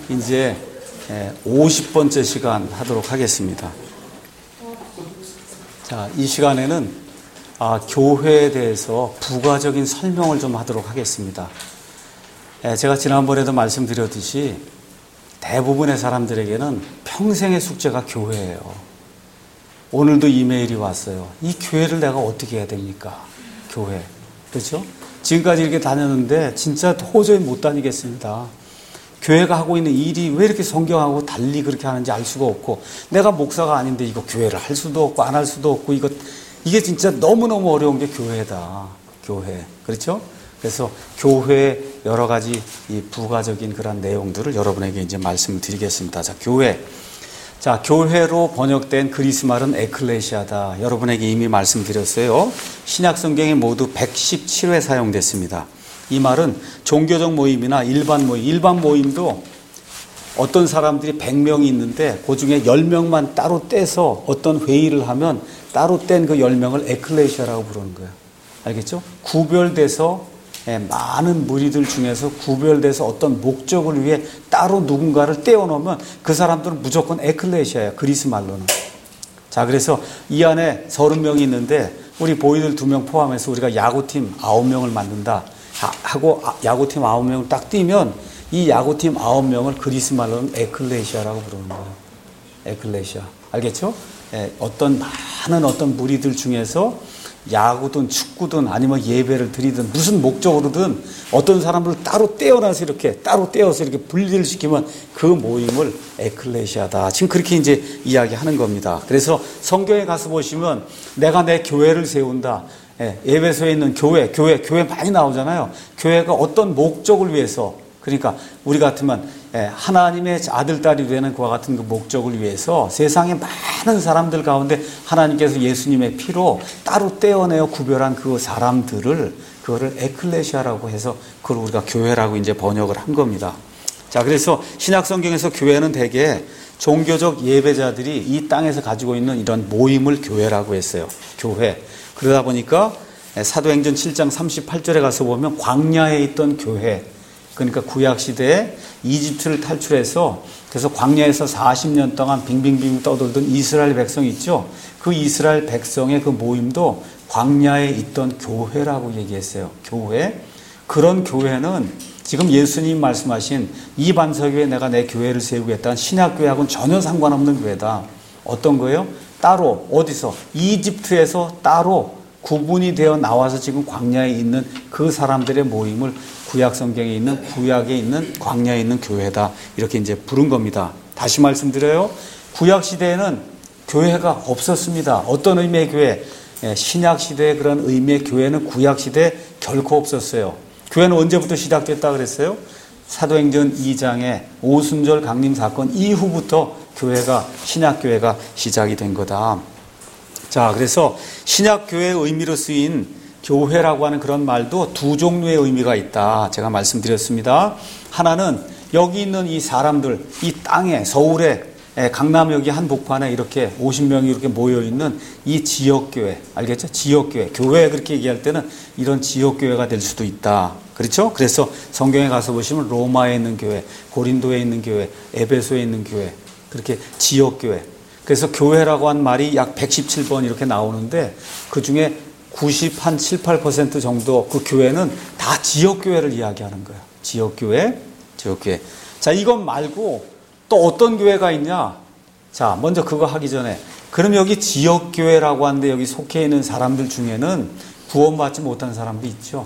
이제 50번째 시간 하도록 하겠습니다. 자, 이 시간에는 교회에 대해서 부가적인 설명을 좀 하도록 하겠습니다. 제가 지난번에도 말씀드렸듯이 대부분의 사람들에게는 평생의 숙제가 교회예요. 오늘도 이메일이 왔어요. 이 교회를 내가 어떻게 해야 됩니까? 교회. 그렇죠? 지금까지 이렇게 다녔는데 진짜 도저히 못 다니겠습니다. 교회가 하고 있는 일이 왜 이렇게 성경하고 달리 그렇게 하는지 알 수가 없고, 내가 목사가 아닌데 이거 교회를 할 수도 없고 안 할 수도 없고, 이게 진짜 너무너무 어려운 게 교회다. 교회. 그렇죠? 그래서 교회의 여러 가지 이 부가적인 그런 내용들을 여러분에게 이제 말씀을 드리겠습니다. 자, 교회. 자, 교회로 번역된 그리스 말은 에클레시아다. 여러분에게 이미 말씀드렸어요. 신약 성경에 모두 117회 사용됐습니다. 이 말은 종교적 모임이나 일반 모임도 어떤 사람들이 100명이 있는데 그 중에 10명만 따로 떼서 어떤 회의를 하면 따로 뗀 그 10명을 에클레시아라고 부르는 거예요. 알겠죠? 구별돼서 많은 무리들 중에서 구별돼서 어떤 목적을 위해 따로 누군가를 떼어놓으면 그 사람들은 무조건 에클레시아예요. 그리스 말로는. 자, 그래서 이 안에 30명이 있는데 우리 보이들 2명 포함해서 우리가 야구팀 9명을 만든다 하고 야구팀 9명을 딱 띄면 이 야구팀 9명을 그리스 말로는 에클레시아라고 부르는 거예요. 에클레시아. 알겠죠? 어떤 많은 무리들 중에서 야구든 축구든 아니면 예배를 드리든 무슨 목적으로든 어떤 사람을 따로 떼어서 이렇게 분리를 시키면 그 모임을 에클레시아다. 지금 그렇게 이제 이야기하는 겁니다. 그래서 성경에 가서 보시면 내가 내 교회를 세운다. 에베소에 있는 교회 많이 나오잖아요. 교회가 어떤 목적을 위해서, 그러니까 우리 같으면 하나님의 아들, 딸이 되는 그와 같은 그 목적을 위해서 세상의 많은 사람들 가운데 하나님께서 예수님의 피로 따로 떼어내어 구별한 그 사람들을, 그거를 에클레시아라고 해서 그걸 우리가 교회라고 이제 번역을 한 겁니다. 자, 그래서 신약 성경에서 교회는 대개 종교적 예배자들이 이 땅에서 가지고 있는 이런 모임을 교회라고 했어요. 교회. 그러다 보니까 사도행전 7장 38절에 가서 보면 광야에 있던 교회, 그러니까 구약시대에 이집트를 탈출해서 그래서 광야에서 40년 동안 빙빙빙 떠돌던 이스라엘 백성 있죠. 그 이스라엘 백성의 그 모임도 광야에 있던 교회라고 얘기했어요. 교회. 그런 교회는 지금 예수님 말씀하신 이 반석 위에 내가 내 교회를 세우겠다는 신약교회하고는 전혀 상관없는 교회다. 어떤 거예요? 따로 어디서? 이집트에서 따로 구분이 되어 나와서 지금 광야에 있는 그 사람들의 모임을 구약 성경에 있는, 구약에 있는, 광야에 있는 교회다. 이렇게 이제 부른 겁니다. 다시 말씀드려요. 구약 시대에는 교회가 없었습니다. 어떤 의미의 교회? 신약 시대의 그런 의미의 교회는 구약 시대에 결코 없었어요. 교회는 언제부터 시작됐다 그랬어요? 사도행전 2장의 오순절 강림 사건 이후부터 신약교회가 시작이 된 거다. 자, 그래서 신약교회의 의미로 쓰인 교회라고 하는 그런 말도 두 종류의 의미가 있다. 제가 말씀드렸습니다. 하나는 여기 있는 이 사람들, 이 땅에, 서울에, 강남역이 한 복판에 이렇게 50명이 이렇게 모여있는 이 지역교회. 알겠죠? 지역교회. 교회 그렇게 얘기할 때는 이런 지역교회가 될 수도 있다. 그렇죠? 그래서 성경에 가서 보시면 로마에 있는 교회, 고린도에 있는 교회, 에베소에 있는 교회, 그렇게 지역교회. 그래서 교회라고 한 말이 약 117번 이렇게 나오는데 그 중에 7, 8% 정도 그 교회는 다 지역교회를 이야기하는 거예요. 지역교회. 자, 이것 말고 또 어떤 교회가 있냐? 자, 먼저 그거 하기 전에, 그럼 여기 지역교회라고 하는데 여기 속해 있는 사람들 중에는 구원받지 못한 사람도 있죠.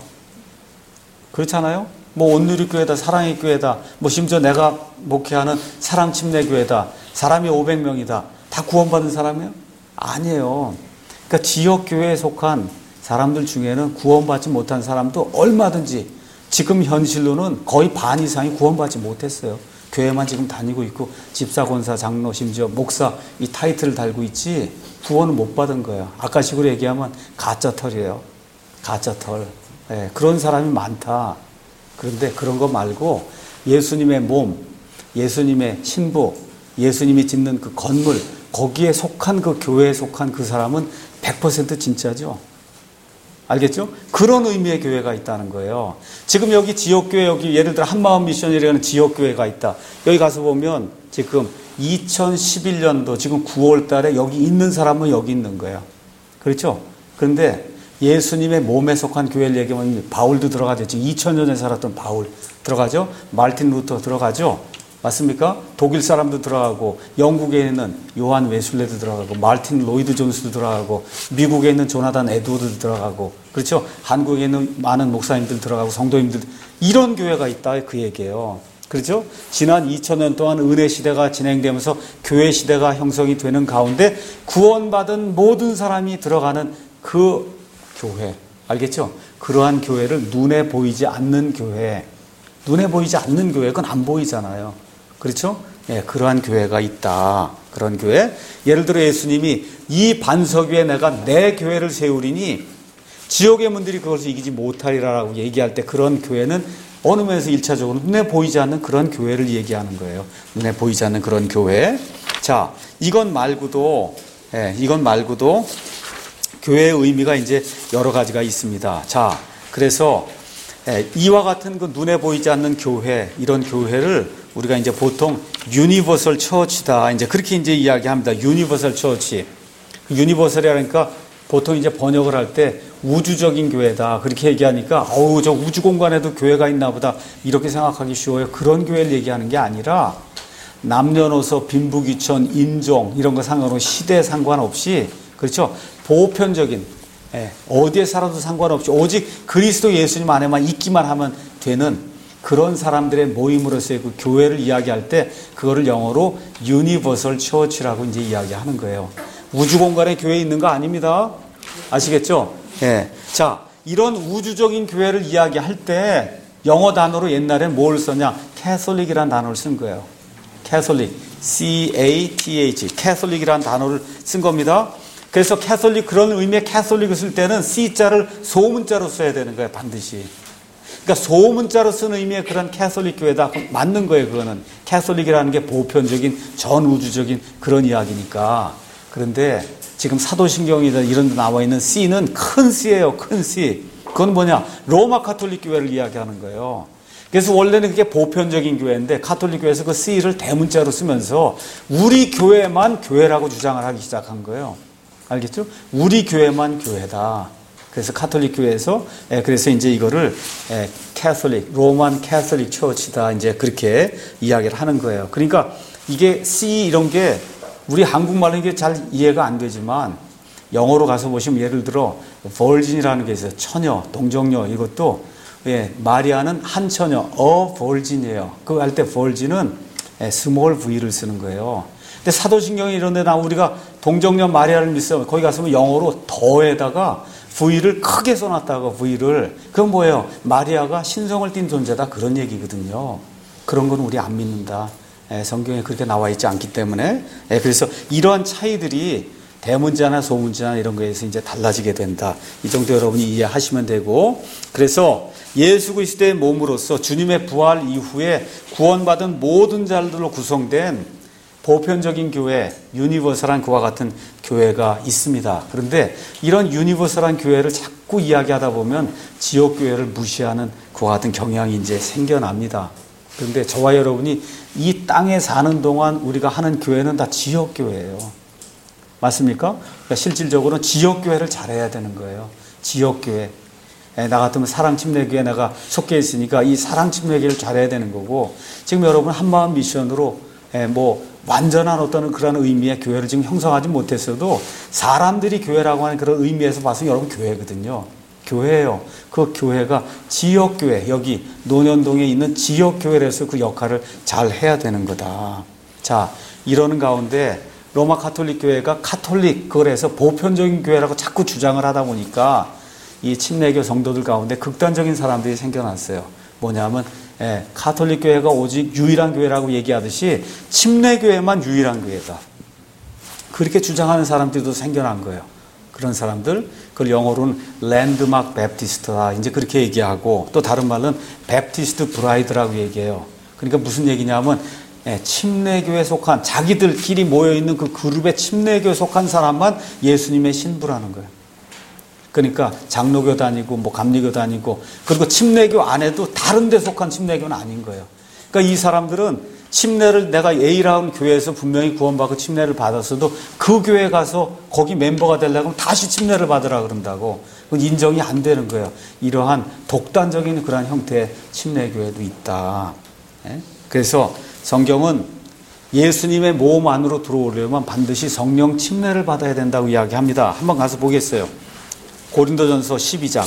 그렇잖아요? 뭐 온누리교회다, 사랑의 교회다, 뭐 심지어 내가 목회하는 사랑침례교회다, 사람이 500명이다. 다 구원받은 사람이에요? 아니에요. 그러니까 지역교회에 속한 사람들 중에는 구원받지 못한 사람도 얼마든지 지금 현실로는 거의 반 이상이 구원받지 못했어요. 교회만 지금 다니고 있고 집사, 권사, 장로, 심지어 목사 이 타이틀을 달고 있지 구원을 못 받은 거예요. 아까식으로 얘기하면 가짜털이에요. 가짜털. 그런 사람이 많다. 그런데 그런 거 말고 예수님의 몸, 예수님의 신부, 예수님이 짓는 그 건물, 거기에 속한 그 교회에 속한 그 사람은 100% 진짜죠. 알겠죠? 그런 의미의 교회가 있다는 거예요. 지금 여기 지역교회, 여기 예를 들어 한마음 미션이라는 지역교회가 있다. 여기 가서 보면 지금 2011년도 지금 9월 달에 여기 있는 사람은 여기 있는 거예요. 그렇죠? 그런데 예수님의 몸에 속한 교회를 얘기하면 바울도 들어가죠. 지금 2000년 전에 살았던 바울 들어가죠? 마르틴 루터 들어가죠? 맞습니까? 독일 사람도 들어가고, 영국에 있는 요한 웨슬레도 들어가고, 마르틴 로이드 존스도 들어가고, 미국에 있는 조나단 에드워드도 들어가고, 그렇죠? 한국에 있는 많은 목사님들 들어가고, 성도님들, 이런 교회가 있다, 그 얘기예요. 그렇죠? 지난 2000년 동안 은혜 시대가 진행되면서 교회 시대가 형성이 되는 가운데 구원받은 모든 사람이 들어가는 그 교회, 알겠죠? 그러한 교회를 눈에 보이지 않는 교회, 눈에 보이지 않는 교회, 그건 안 보이잖아요. 그렇죠? 예, 그러한 교회가 있다. 그런 교회. 예를 들어 예수님이 이 반석 위에 내가 내 교회를 세우리니 지옥의 문들이 그것을 이기지 못하리라라고 얘기할 때 그런 교회는 어느 면에서 1차적으로 눈에 보이지 않는 그런 교회를 얘기하는 거예요. 눈에 보이지 않는 그런 교회. 자, 이건 말고도 교회의 의미가 이제 여러 가지가 있습니다. 자, 그래서 이와 같은 그 눈에 보이지 않는 교회, 이런 교회를 우리가 이제 보통 유니버설 처치다. 이제 그렇게 이제 이야기합니다. 유니버설 처치. 유니버설이라니까 보통 이제 번역을 할 때 우주적인 교회다. 그렇게 얘기하니까, 어우, 저 우주 공간에도 교회가 있나 보다. 이렇게 생각하기 쉬워요. 그런 교회를 얘기하는 게 아니라 남녀노소, 빈부귀천, 인종, 이런 거 상관없이 시대 상관없이, 그렇죠? 보편적인, 어디에 살아도 상관없이 오직 그리스도 예수님 안에만 있기만 하면 되는 그런 사람들의 모임으로서의 그 교회를 이야기할 때 그거를 영어로 유니버설 처치라고 이제 이야기하는 거예요. 우주 공간에 교회 있는 거 아닙니다. 아시겠죠? 예. 자, 이런 우주적인 교회를 이야기할 때 영어 단어로 옛날에 뭘 썼냐? 캐톨릭이라는 단어를 쓴 거예요. 캐톨릭, C-A-T-H, 캐톨릭이라는 단어를 쓴 겁니다. 그래서 캐톨릭, 그런 의미의 캐톨릭을 쓸 때는 C자를 소문자로 써야 되는 거예요, 반드시. 그러니까 소문자로 쓴 의미의 그런 캐톨릭 교회다. 맞는 거예요, 그거는. 캐톨릭이라는 게 보편적인, 전우주적인 그런 이야기니까. 그런데 지금 사도신경이나 이런 데 나와 있는 C는 큰 C예요, 큰 C. 그건 뭐냐? 로마 카톨릭 교회를 이야기하는 거예요. 그래서 원래는 그게 보편적인 교회인데 카톨릭 교회에서 그 C를 대문자로 쓰면서 우리 교회만 교회라고 주장을 하기 시작한 거예요. 알겠죠? 우리 교회만 교회다. 그래서 카톨릭 교회에서 그래서 이제 이거를 캐톨릭, 로만 캐톨릭 처치다. 이제 그렇게 이야기를 하는 거예요. 그러니까 이게 C 이런 게 우리 한국말로 이게 잘 이해가 안 되지만 영어로 가서 보시면 예를 들어 virgin이라는 게 있어요. 처녀, 동정녀 이것도 마리아는 한 처녀, virgin이에요. 그거 할 때 virgin은 small v를 쓰는 거예요. 근데 사도신경이 이런 데 나오면 우리가 동정녀 마리아를 믿어요. 거기 가서면 영어로 더에다가 V를 크게 써놨다고 V를. 그건 뭐예요? 마리아가 신성을 띤 존재다. 그런 얘기거든요. 그런 건 우리 안 믿는다. 성경에 그렇게 나와 있지 않기 때문에. 그래서 이러한 차이들이 대문자나 소문자나 이런 거에서 이제 달라지게 된다. 이 정도 여러분이 이해하시면 되고. 그래서 예수 그리스도의 몸으로서 주님의 부활 이후에 구원받은 모든 자들로 구성된 보편적인 교회, 유니버설한 그와 같은 교회가 있습니다. 그런데 이런 유니버설한 교회를 자꾸 이야기하다 보면 지역교회를 무시하는 그와 같은 경향이 이제 생겨납니다. 그런데 저와 여러분이 이 땅에 사는 동안 우리가 하는 교회는 다 지역교회예요. 맞습니까? 그러니까 실질적으로는 지역교회를 잘해야 되는 거예요. 지역교회. 나 같으면 사랑침례교회 내가 속해 있으니까 이 사랑침례교회를 잘해야 되는 거고, 지금 여러분 한마음 미션으로 완전한 어떤 그런 의미의 교회를 지금 형성하지 못했어도 사람들이 교회라고 하는 그런 의미에서 봐서 여러분 교회거든요. 교회예요. 그 교회가 지역교회, 여기 논현동에 있는 지역교회에서 그 역할을 잘 해야 되는 거다. 자, 이러는 가운데 로마 카톨릭 교회가 카톨릭, 그래서 보편적인 교회라고 자꾸 주장을 하다 보니까 이 침례교 성도들 가운데 극단적인 사람들이 생겨났어요. 뭐냐면 카톨릭 교회가 오직 유일한 교회라고 얘기하듯이 침례교회만 유일한 교회다. 그렇게 주장하는 사람들도 생겨난 거예요. 그런 사람들, 그걸 영어로는 랜드마크 베프티스트다. 이제 그렇게 얘기하고, 또 다른 말로는 베프티스트 브라이드라고 얘기해요. 그러니까 무슨 얘기냐면 침례교회에 속한, 자기들끼리 모여있는 그 그룹의 침례교회에 속한 사람만 예수님의 신부라는 거예요. 그러니까 장로교 다니고 뭐 감리교 다니고 그리고 침례교 안에도 다른 데 속한 침례교는 아닌 거예요. 그러니까 이 사람들은 침례를 내가 A라는 교회에서 분명히 구원받고 침례를 받았어도 그 교회 가서 거기 멤버가 되려고 하면 다시 침례를 받으라 그런다고. 그건 인정이 안 되는 거예요. 이러한 독단적인 그런 형태의 침례교회도 있다. 그래서 성경은 예수님의 몸 안으로 들어오려면 반드시 성령 침례를 받아야 된다고 이야기합니다. 한번 가서 보겠어요. 고린도전서 12장.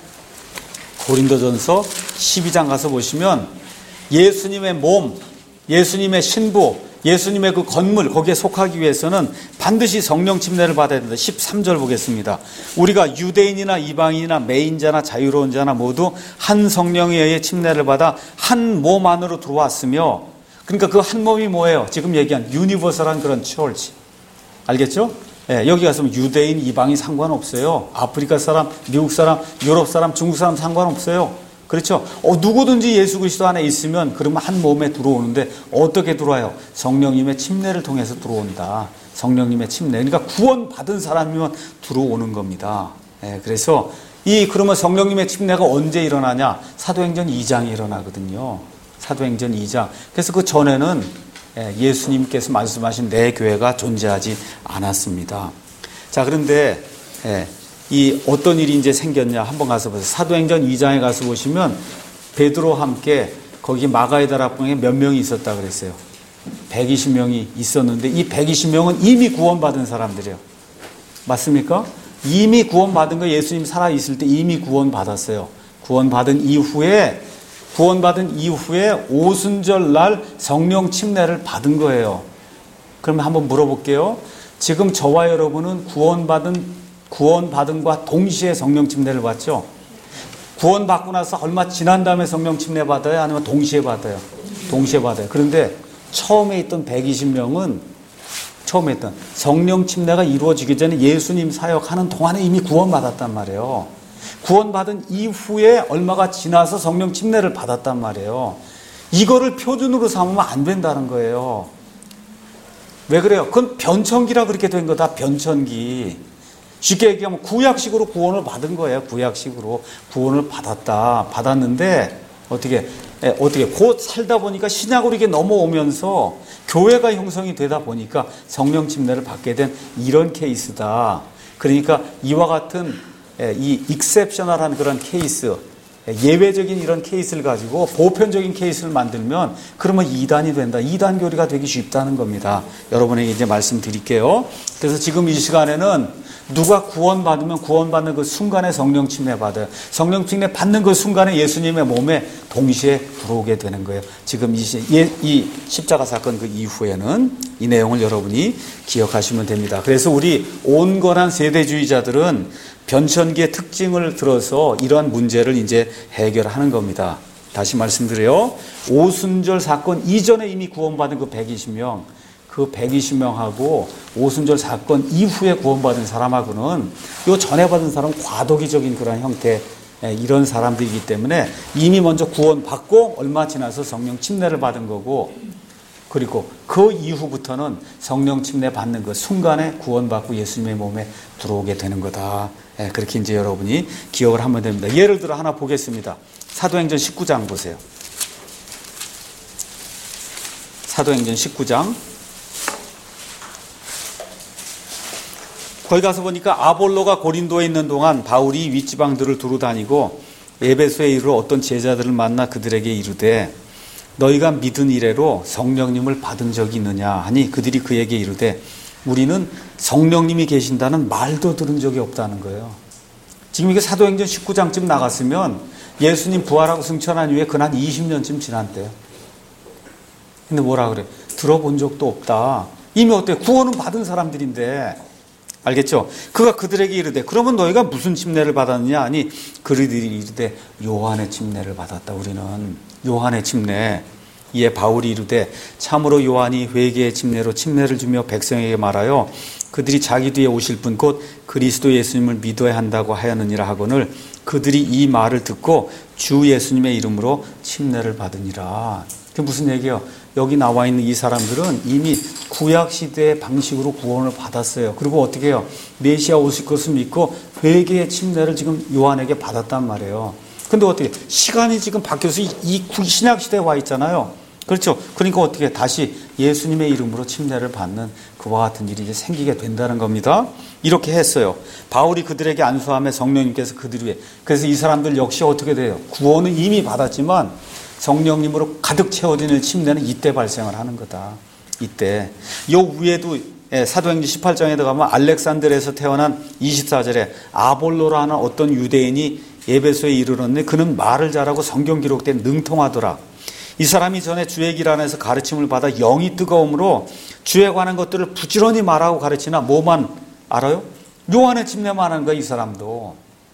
고린도전서 12장 가서 보시면 예수님의 몸, 예수님의 신부, 예수님의 그 건물 거기에 속하기 위해서는 반드시 성령 침례를 받아야 된다. 13절 보겠습니다. 우리가 유대인이나 이방인이나 매인자나 자유로운 자나 모두 한 성령에 의해 침례를 받아 한 몸 안으로 들어왔으며, 그러니까 그 한 몸이 뭐예요? 지금 얘기한 유니버설한 그런 처치. 알겠죠? 예, 여기 가서 유대인, 이방인 상관없어요. 아프리카 사람, 미국 사람, 유럽 사람, 중국 사람 상관없어요. 그렇죠? 누구든지 예수 그리스도 안에 있으면 그러면 한 몸에 들어오는데 어떻게 들어와요? 성령님의 침례를 통해서 들어온다. 성령님의 침례. 그러니까 구원받은 사람이면 들어오는 겁니다. 예, 그래서 그러면 성령님의 침례가 언제 일어나냐? 사도행전 2장에 일어나거든요. 사도행전 2장. 그래서 그 전에는 예수님께서 말씀하신 내 교회가 존재하지 않았습니다. 자, 그런데 이 어떤 일이 이제 생겼냐 한번 가서 보세요. 사도행전 2장에 가서 보시면 베드로와 함께 거기 마가의 다락방에 몇 명이 있었다 그랬어요. 120명이 있었는데 이 120명은 이미 구원받은 사람들이에요. 맞습니까? 이미 구원받은 거, 예수님 살아있을 때 이미 구원받았어요. 구원받은 이후에 오순절 날 성령 침례를 받은 거예요. 그러면 한번 물어볼게요. 지금 저와 여러분은 구원받은과 동시에 성령 침례를 받죠? 구원받고 나서 얼마 지난 다음에 성령 침례 받아요? 아니면 동시에 받아요? 동시에 받아요. 그런데 처음에 있던 120명은 성령 침례가 이루어지기 전에 예수님 사역하는 동안에 이미 구원받았단 말이에요. 구원받은 이후에 얼마가 지나서 성령 침례를 받았단 말이에요. 이거를 표준으로 삼으면 안 된다는 거예요. 왜 그래요? 그건 변천기라 그렇게 된 거다. 변천기. 쉽게 얘기하면 구약식으로 구원을 받은 거예요. 구약식으로 구원을 받았는데 어떻게 곧 살다 보니까 신약으로 이게 넘어오면서 교회가 형성이 되다 보니까 성령 침례를 받게 된 이런 케이스다. 그러니까 이와 같은 이 익셉셔널한 그런 케이스, 예외적인 이런 케이스를 가지고 보편적인 케이스를 만들면 그러면 이단이 된다. 이단 교리가 되기 쉽다는 겁니다. 여러분에게 이제 말씀드릴게요. 그래서 지금 이 시간에는 누가 구원받으면 구원받는 그 순간에 성령 침례 받아요. 성령 침례 받는 그 순간에 예수님의 몸에 동시에 들어오게 되는 거예요. 지금 이 십자가 사건 그 이후에는 이 내용을 여러분이 기억하시면 됩니다. 그래서 우리 온건한 세대주의자들은 변천기의 특징을 들어서 이러한 문제를 이제 해결하는 겁니다. 다시 말씀드려요. 오순절 사건 이전에 이미 구원받은 그 120명, 그 120명하고 오순절 사건 이후에 구원받은 사람하고는 요 전에 받은 사람은 과도기적인 그런 형태, 이런 사람들이기 때문에 이미 먼저 구원받고 얼마 지나서 성령 침례를 받은 거고, 그리고 그 이후부터는 성령 침례 받는 그 순간에 구원받고 예수님의 몸에 들어오게 되는 거다. 그렇게 이제 여러분이 기억을 하면 됩니다. 예를 들어 하나 보겠습니다. 사도행전 19장 보세요. 사도행전 19장. 거기 가서 보니까 아볼로가 고린도에 있는 동안 바울이 윗지방들을 두루 다니고 에베소에 이르러 어떤 제자들을 만나 그들에게 이르되 너희가 믿은 이래로 성령님을 받은 적이 있느냐 하니 그들이 그에게 이르되 우리는 성령님이 계신다는 말도 들은 적이 없다는 거예요. 지금 이게 사도행전 19장쯤 나갔으면 예수님 부활하고 승천한 이후에 그난 20년쯤 지났대요. 근데 뭐라 그래? 들어본 적도 없다. 이미 어때? 구원은 받은 사람들인데. 알겠죠? 그가 그들에게 이르되 그러면 너희가 무슨 침례를 받았느냐 하니 그들이 이르되 요한의 침례를 받았다. 우리는 요한의 침례. 이에 바울이 이르되 참으로 요한이 회개의 침례로 침례를 주며 백성에게 말하여 그들이 자기 뒤에 오실 분 곧 그리스도 예수님을 믿어야 한다고 하였느니라 하거늘 그들이 이 말을 듣고 주 예수님의 이름으로 침례를 받으니라. 그게 무슨 얘기예요? 여기 나와 있는 이 사람들은 이미 구약시대의 방식으로 구원을 받았어요. 그리고 어떻게 해요? 메시아 오실 것을 믿고 회개의 침례를 지금 요한에게 받았단 말이에요. 근데 어떻게 시간이 지금 바뀌어서 이 신약 시대에 와 있잖아요. 그렇죠. 그러니까 어떻게 다시 예수님의 이름으로 침례를 받는 그와 같은 일이 이제 생기게 된다는 겁니다. 이렇게 했어요. 바울이 그들에게 안수함에 성령님께서 그들 위에, 그래서 이 사람들 역시 어떻게 돼요? 구원은 이미 받았지만 성령님으로 가득 채워지는 침례는 이때 발생을 하는 거다. 이때. 요 위에도 사도행전 18장에 들어가면 알렉산드르에서 태어난 24절에 아볼로라 하는 어떤 유대인이 에베소에 이르렀는데 그는 말을 잘하고 성경 기록된 능통하더라. 이 사람이 전에 주의 길 안에서 가르침을 받아 영이 뜨거움으로 주에 관한 것들을 부지런히 말하고 가르치나 뭐만 알아요? 요한의 침례만 하는 거야, 이 사람도.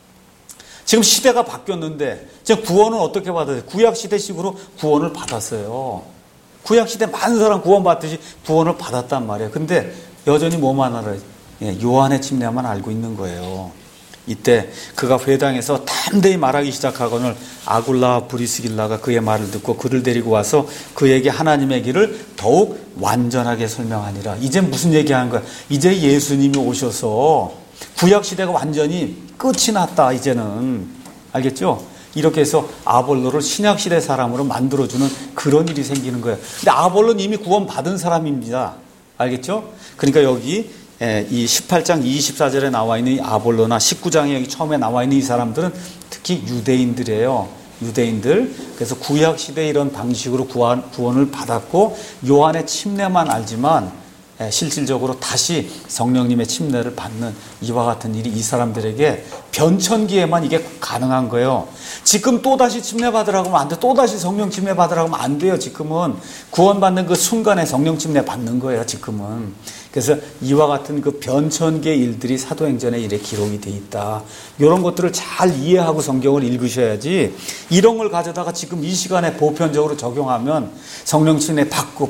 지금 시대가 바뀌었는데 지금 구원은 어떻게 받았어요? 구약시대식으로 구원을 받았어요. 구약시대 많은 사람 구원받듯이 구원을 받았단 말이에요. 근데 여전히 뭐만 알아요? 요한의 침례만 알고 있는 거예요. 이때 그가 회당에서 담대히 말하기 시작하거늘 아굴라와 브리스길라가 그의 말을 듣고 그를 데리고 와서 그에게 하나님의 길을 더욱 완전하게 설명하니라. 이제 무슨 얘기하는 거야? 이제 예수님이 오셔서 구약시대가 완전히 끝이 났다. 이제는. 알겠죠? 이렇게 해서 아볼로를 신약시대 사람으로 만들어주는 그런 일이 생기는 거예요. 근데 아볼로는 이미 구원받은 사람입니다. 알겠죠? 그러니까 여기 이 18장 24절에 나와 있는 이 아볼로나 19장에 여기 처음에 나와 있는 이 사람들은 특히 유대인들이에요. 유대인들. 그래서 구약시대 이런 방식으로 구원을 받았고 요한의 침례만 알지만 실질적으로 다시 성령님의 침례를 받는 이와 같은 일이 이 사람들에게 변천기에만 이게 가능한 거예요. 지금 또다시 침례 받으라고 하면 안 돼. 또다시 성령 침례 받으라고 하면 안 돼요. 지금은 구원받는 그 순간에 성령 침례 받는 거예요. 지금은. 그래서 이와 같은 그 변천기의 일들이 사도행전에 이렇게 기록이 돼 있다. 이런 것들을 잘 이해하고 성경을 읽으셔야지 이런 걸 가져다가 지금 이 시간에 보편적으로 적용하면 성령 침례 받고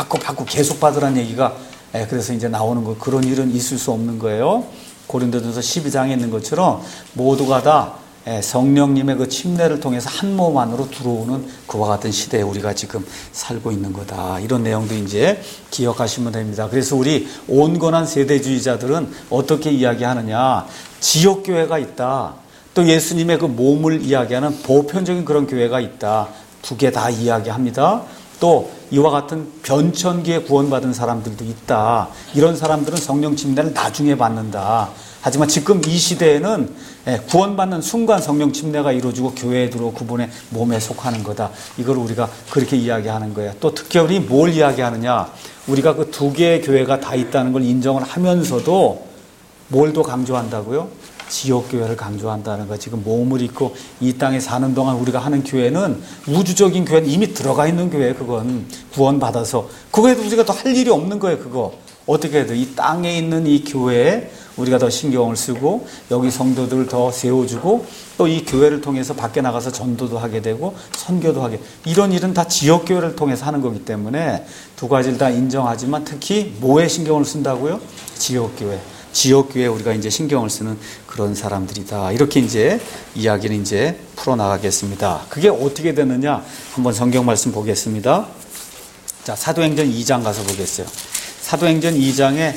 계속 받으라는 얘기가 그래서 이제 나오는 거 그런 일은 있을 수 없는 거예요. 고린도전서 12장에 있는 것처럼 모두가 다 성령님의 그 침례를 통해서 한 몸 안으로 들어오는 그와 같은 시대에 우리가 지금 살고 있는 거다. 이런 내용도 이제 기억하시면 됩니다. 그래서 우리 온건한 세대주의자들은 어떻게 이야기하느냐. 지역교회가 있다. 또 예수님의 그 몸을 이야기하는 보편적인 그런 교회가 있다. 두 개 다 이야기합니다. 또 이와 같은 변천기에 구원받은 사람들도 있다. 이런 사람들은 성령 침례를 나중에 받는다. 하지만 지금 이 시대에는 구원받는 순간 성령 침례가 이루어지고 교회에 들어오고 그분의 몸에 속하는 거다. 이걸 우리가 그렇게 이야기하는 거예요. 또 특별히 뭘 이야기하느냐. 우리가 그 두 개의 교회가 다 있다는 걸 인정을 하면서도 뭘 더 강조한다고요? 지역교회를 강조한다는 거. 지금 몸을 입고 이 땅에 사는 동안 우리가 하는 교회는 우주적인 교회는 이미 들어가 있는 교회예요. 그건 구원받아서. 그거에도 우리가 더 할 일이 없는 거예요. 그거. 어떻게 해도 이 땅에 있는 이 교회에 우리가 더 신경을 쓰고 여기 성도들을 더 세워주고 또 이 교회를 통해서 밖에 나가서 전도도 하게 되고 선교도 하게, 이런 일은 다 지역교회를 통해서 하는 거기 때문에 두 가지를 다 인정하지만 특히 뭐에 신경을 쓴다고요? 지역교회. 지역교회에 우리가 이제 신경을 쓰는 그런 사람들이다. 이렇게 이제 이야기를 이제 풀어나가겠습니다. 그게 어떻게 되느냐? 한번 성경 말씀 보겠습니다. 자, 사도행전 2장 가서 보겠어요. 사도행전 2장에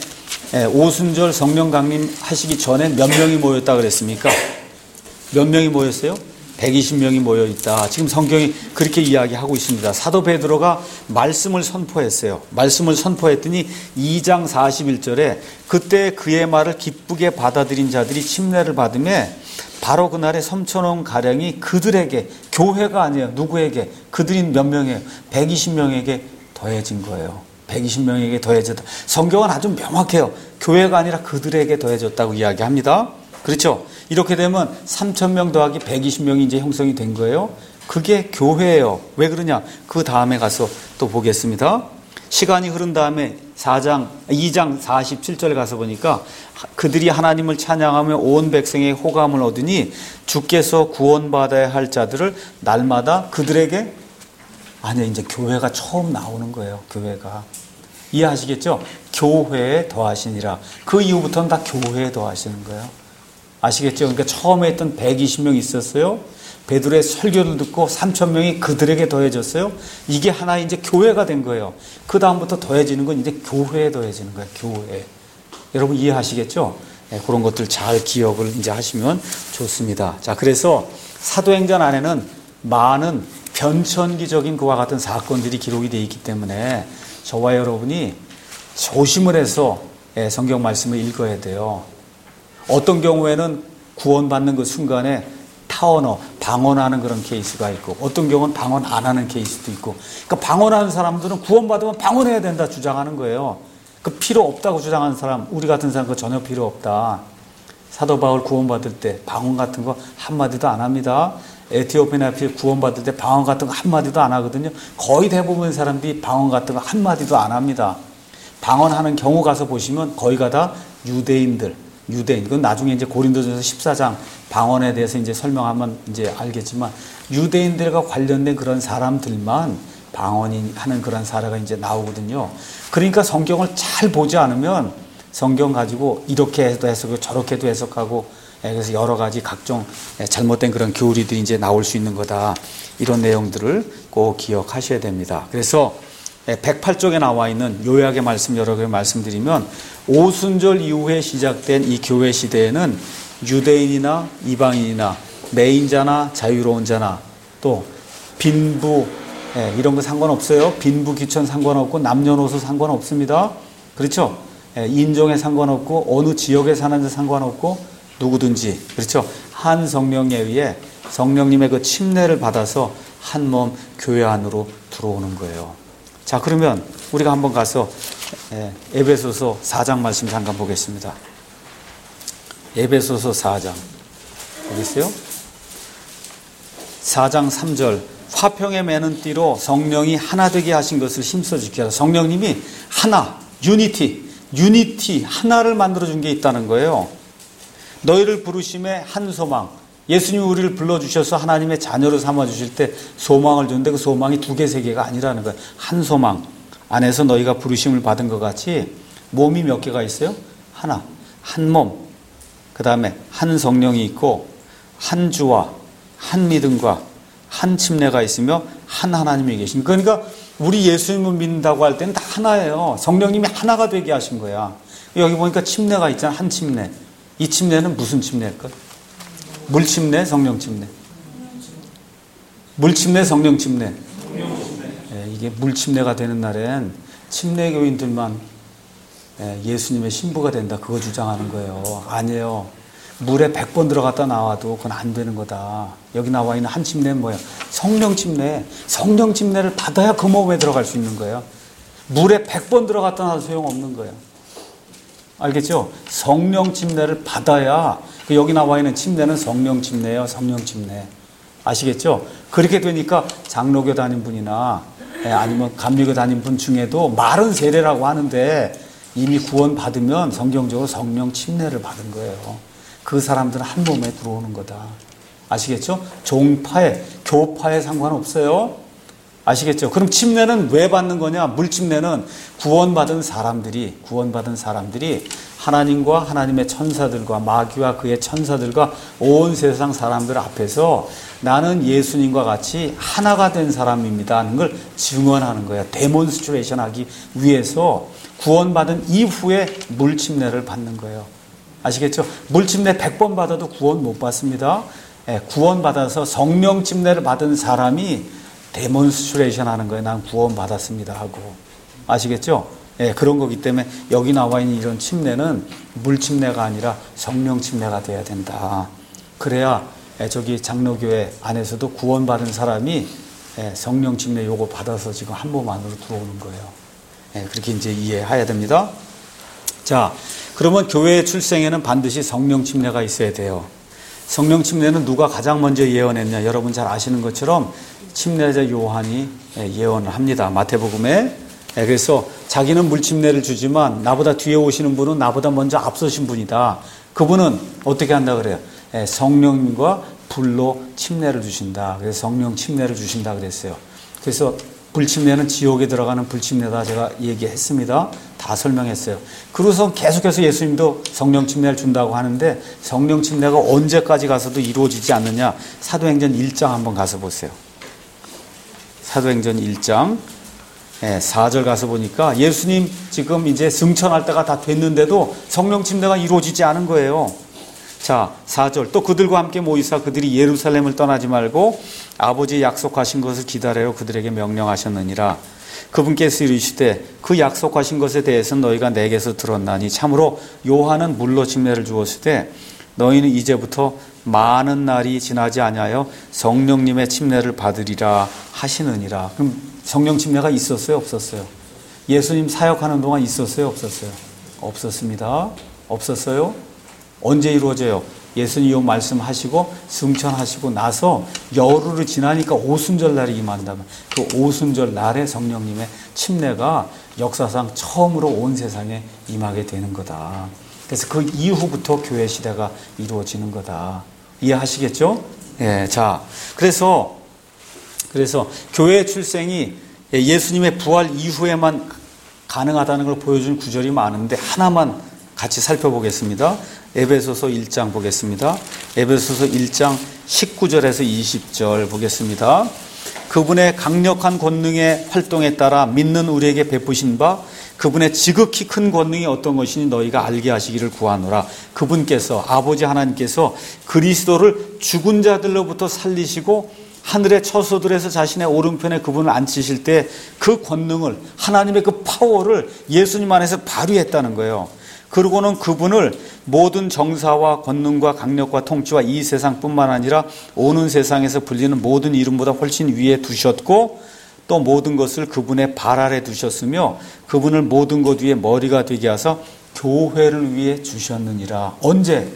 오순절 성령 강림 하시기 전에 몇 명이 모였다 그랬습니까? 몇 명이 모였어요? 120명이 모여 있다. 지금 성경이 그렇게 이야기하고 있습니다. 사도 베드로가 말씀을 선포했어요. 말씀을 선포했더니 2장 41절에 그때 그의 말을 기쁘게 받아들인 자들이 침례를 받음에 바로 그날에 3,000원 가량이 그들에게, 교회가 아니에요. 누구에게? 그들이 몇 명이에요? 120명에게 더해진 거예요. 120명에게 더해졌다. 성경은 아주 명확해요. 교회가 아니라 그들에게 더해졌다고 이야기합니다. 그렇죠? 이렇게 되면 3,000명 더하기 120명이 이제 형성이 된 거예요. 그게 교회예요. 왜 그러냐? 그 다음에 가서 또 보겠습니다. 시간이 흐른 다음에 2장 47절에 가서 보니까 그들이 하나님을 찬양하며 온 백성의 호감을 얻으니 주께서 구원받아야 할 자들을 날마다 그들에게, 아니 이제 교회가 처음 나오는 거예요. 교회가. 이해하시겠죠? 교회에 더하시니라. 그 이후부터는 다 교회에 더하시는 거예요. 아시겠죠? 그러니까 처음에 했던 120명이 있었어요. 베드로의 설교를 듣고 3,000명이 그들에게 더해졌어요. 이게 하나 이제 교회가 된 거예요. 그 다음부터 더해지는 건 이제 교회에 더해지는 거예요. 교회. 여러분 이해하시겠죠? 그런 것들 잘 기억을 이제 하시면 좋습니다. 자, 그래서 사도행전 안에는 많은 변천기적인 그와 같은 사건들이 기록이 되어 있기 때문에 저와 여러분이 조심을 해서 성경 말씀을 읽어야 돼요. 어떤 경우에는 구원받는 그 순간에 타원어, 방언하는 그런 케이스가 있고 어떤 경우는 방언 안 하는 케이스도 있고, 그러니까 방언하는 사람들은 구원받으면 방언해야 된다 주장하는 거예요. 그 필요 없다고 주장하는 사람, 우리 같은 사람 그 전혀 필요 없다. 사도 바울 구원받을 때 방언 같은 거 한마디도 안 합니다. 에티오피아 구원받을 때 방언 같은 거 한마디도 안 하거든요. 거의 대부분 사람들이 방언 같은 거 한마디도 안 합니다. 방언하는 경우 가서 보시면 거의가 다 유대인. 그건 나중에 이제 고린도전서 14장 방언에 대해서 이제 설명하면 이제 알겠지만 유대인들과 관련된 그런 사람들만 방언이 하는 그런 사례가 이제 나오거든요. 그러니까 성경을 잘 보지 않으면 성경 가지고 이렇게 해도 해석하고 저렇게도 해석하고, 그래서 여러 가지 각종 잘못된 그런 교리들이 이제 나올 수 있는 거다. 이런 내용들을 꼭 기억하셔야 됩니다. 그래서 108쪽에 나와 있는 요약의 말씀 여러 개 말씀드리면, 오순절 이후에 시작된 이 교회 시대에는 유대인이나 이방인이나 매인자나 자유로운 자나 또 빈부 이런 거 상관없어요. 빈부 귀천 상관없고 남녀노소 상관없습니다. 그렇죠? 인종에 상관없고 어느 지역에 사는지 상관없고 누구든지, 그렇죠? 한 성령에 의해 성령님의 그 침례를 받아서 한 몸 교회 안으로 들어오는 거예요. 자, 그러면 우리가 한번 가서 에베소서 4장 말씀 잠깐 보겠습니다. 에베소서 4장 보겠어요? 4장 3절, 화평에 매는 띠로 성령이 하나 되게 하신 것을 힘써 지켜라. 성령님이 하나, 유니티 하나를 만들어준 게 있다는 거예요. 너희를 부르심에 한 소망, 예수님이 우리를 불러주셔서 하나님의 자녀로 삼아주실 때 소망을 줬는데 그 소망이 두 개, 세 개가 아니라는 거예요. 한 소망 안에서 너희가 부르심을 받은 것 같이 몸이 몇 개가 있어요? 하나, 한 몸, 그 다음에 한 성령이 있고 한 주와 한 믿음과 한 침례가 있으며 한 하나님이 계십니다. 그러니까 우리 예수님을 믿는다고 할 때는 다 하나예요. 성령님이 하나가 되게 하신 거야. 여기 보니까 침례가 있잖아. 한 침례. 이 침례는 무슨 침례일까? 물침례, 성령침례. 물침례, 성령침례. 이게 물침례가 되는 날엔 침례교인들만 예수님의 신부가 된다, 그거 주장하는 거예요. 아니에요. 물에 100번 들어갔다 나와도 그건 안 되는 거다. 여기 나와 있는 한 침례는 뭐예요? 성령침례. 성령침례를 받아야 그 몸에 들어갈 수 있는 거예요. 물에 100번 들어갔다 나와도 소용없는 거예요. 알겠죠? 성령 침례를 받아야, 여기 나와 있는 침례는 성령 침례예요. 성령 침례. 아시겠죠? 그렇게 되니까 장로교 다닌 분이나 아니면 감리교 다닌 분 중에도 말은 세례라고 하는데 이미 구원 받으면 성경적으로 성령 침례를 받은 거예요. 그 사람들은 한 몸에 들어오는 거다. 아시겠죠? 종파에, 교파에 상관없어요. 아시겠죠? 그럼 침례는 왜 받는 거냐? 물침례는 구원받은 사람들이 하나님과 하나님의 천사들과 마귀와 그의 천사들과 온 세상 사람들 앞에서 나는 예수님과 같이 하나가 된 사람입니다 하는 걸 증언하는 거야. 데몬스트레이션 하기 위해서 구원받은 이후에 물침례를 받는 거예요. 아시겠죠? 물침례 100번 받아도 구원 못 받습니다. 구원받아서 성령 침례를 받은 사람이 데몬스트레이션 하는 거예요. 난 구원받았습니다 하고. 아시겠죠? 그런 거기 때문에 여기 나와 있는 이런 침례는 물침례가 아니라 성령 침례가 돼야 된다. 그래야 저기 장로교회 안에서도 구원받은 사람이 성령 침례 요거 받아서 지금 한 몸 안으로 들어오는 거예요. 그렇게 이제 이해해야 됩니다. 자, 그러면 교회의 출생에는 반드시 성령 침례가 있어야 돼요. 성령 침례는 누가 가장 먼저 예언했냐? 여러분 잘 아시는 것처럼 침례자 요한이 예언을 합니다. 마태복음에. 그래서 자기는 물침례를 주지만 나보다 뒤에 오시는 분은 나보다 먼저 앞서신 분이다. 그분은 어떻게 한다 그래요? 성령님과 불로 침례를 주신다. 그래서 성령 침례를 주신다 그랬어요. 그래서 불침례는 지옥에 들어가는 불침례다 제가 얘기했습니다. 다 설명했어요. 그래서 계속해서 예수님도 성령 침례를 준다고 하는데 성령 침례가 언제까지 가서도 이루어지지 않느냐? 사도행전 1장 한번 가서 보세요. 사도행전 1장 4절 가서 보니까 예수님 지금 이제 승천할 때가 다 됐는데도 성령 침례가 이루어지지 않은 거예요. 자, 4절. 또 그들과 함께 모이사 그들이 예루살렘을 떠나지 말고 아버지 약속하신 것을 기다려 그들에게 명령하셨느니라. 그분께서 이르시되 그 약속하신 것에 대해서는 너희가 내게서 들었나니 참으로 요한은 물로 침례를 주었을 때 너희는 이제부터 많은 날이 지나지 아니하여 성령님의 침례를 받으리라 하시느니라. 그럼 성령 침례가 있었어요, 없었어요? 예수님 사역하는 동안 있었어요, 없었어요? 없었습니다. 없었어요? 언제 이루어져요? 예수님 이 말씀하시고 승천하시고 나서 열흘이 지나니까 오순절 날이 임한다면 그 오순절 날에 성령님의 침례가 역사상 처음으로 온 세상에 임하게 되는 거다. 그래서 그 이후부터 교회 시대가 이루어지는 거다. 이해하시겠죠? 예, 자, 그래서 교회 출생이 예수님의 부활 이후에만 가능하다는 걸 보여주는 구절이 많은데 하나만 같이 살펴보겠습니다. 에베소서 1장 보겠습니다. 에베소서 1장 19절에서 20절 보겠습니다. 그분의 강력한 권능의 활동에 따라 믿는 우리에게 베푸신 바 그분의 지극히 큰 권능이 어떤 것이니 너희가 알게 하시기를 구하노라. 그분께서 아버지 하나님께서 그리스도를 죽은 자들로부터 살리시고 하늘의 처소들에서 자신의 오른편에 그분을 앉히실 때 그 권능을 하나님의 그 파워를 예수님 안에서 발휘했다는 거예요. 그리고는 그분을 모든 정사와 권능과 강력과 통치와 이 세상뿐만 아니라 오는 세상에서 불리는 모든 이름보다 훨씬 위에 두셨고 또 모든 것을 그분의 발 아래 두셨으며 그분을 모든 것 위에 머리가 되게 하사 교회를 위해 주셨느니라. 언제?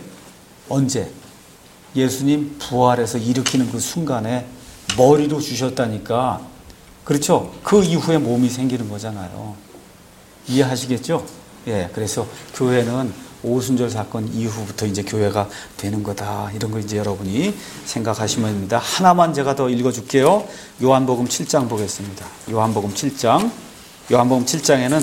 예수님 부활해서 일으키는 그 순간에 머리로 주셨다니까. 그렇죠? 그 이후에 몸이 생기는 거잖아요. 이해하시겠죠? 예, 그래서 교회는 오순절 사건 이후부터 이제 교회가 되는 거다. 이런 거 이제 여러분이 생각하시면 됩니다. 하나만 제가 더 읽어줄게요. 요한복음 7장 보겠습니다. 요한복음 7장. 요한복음 7장에는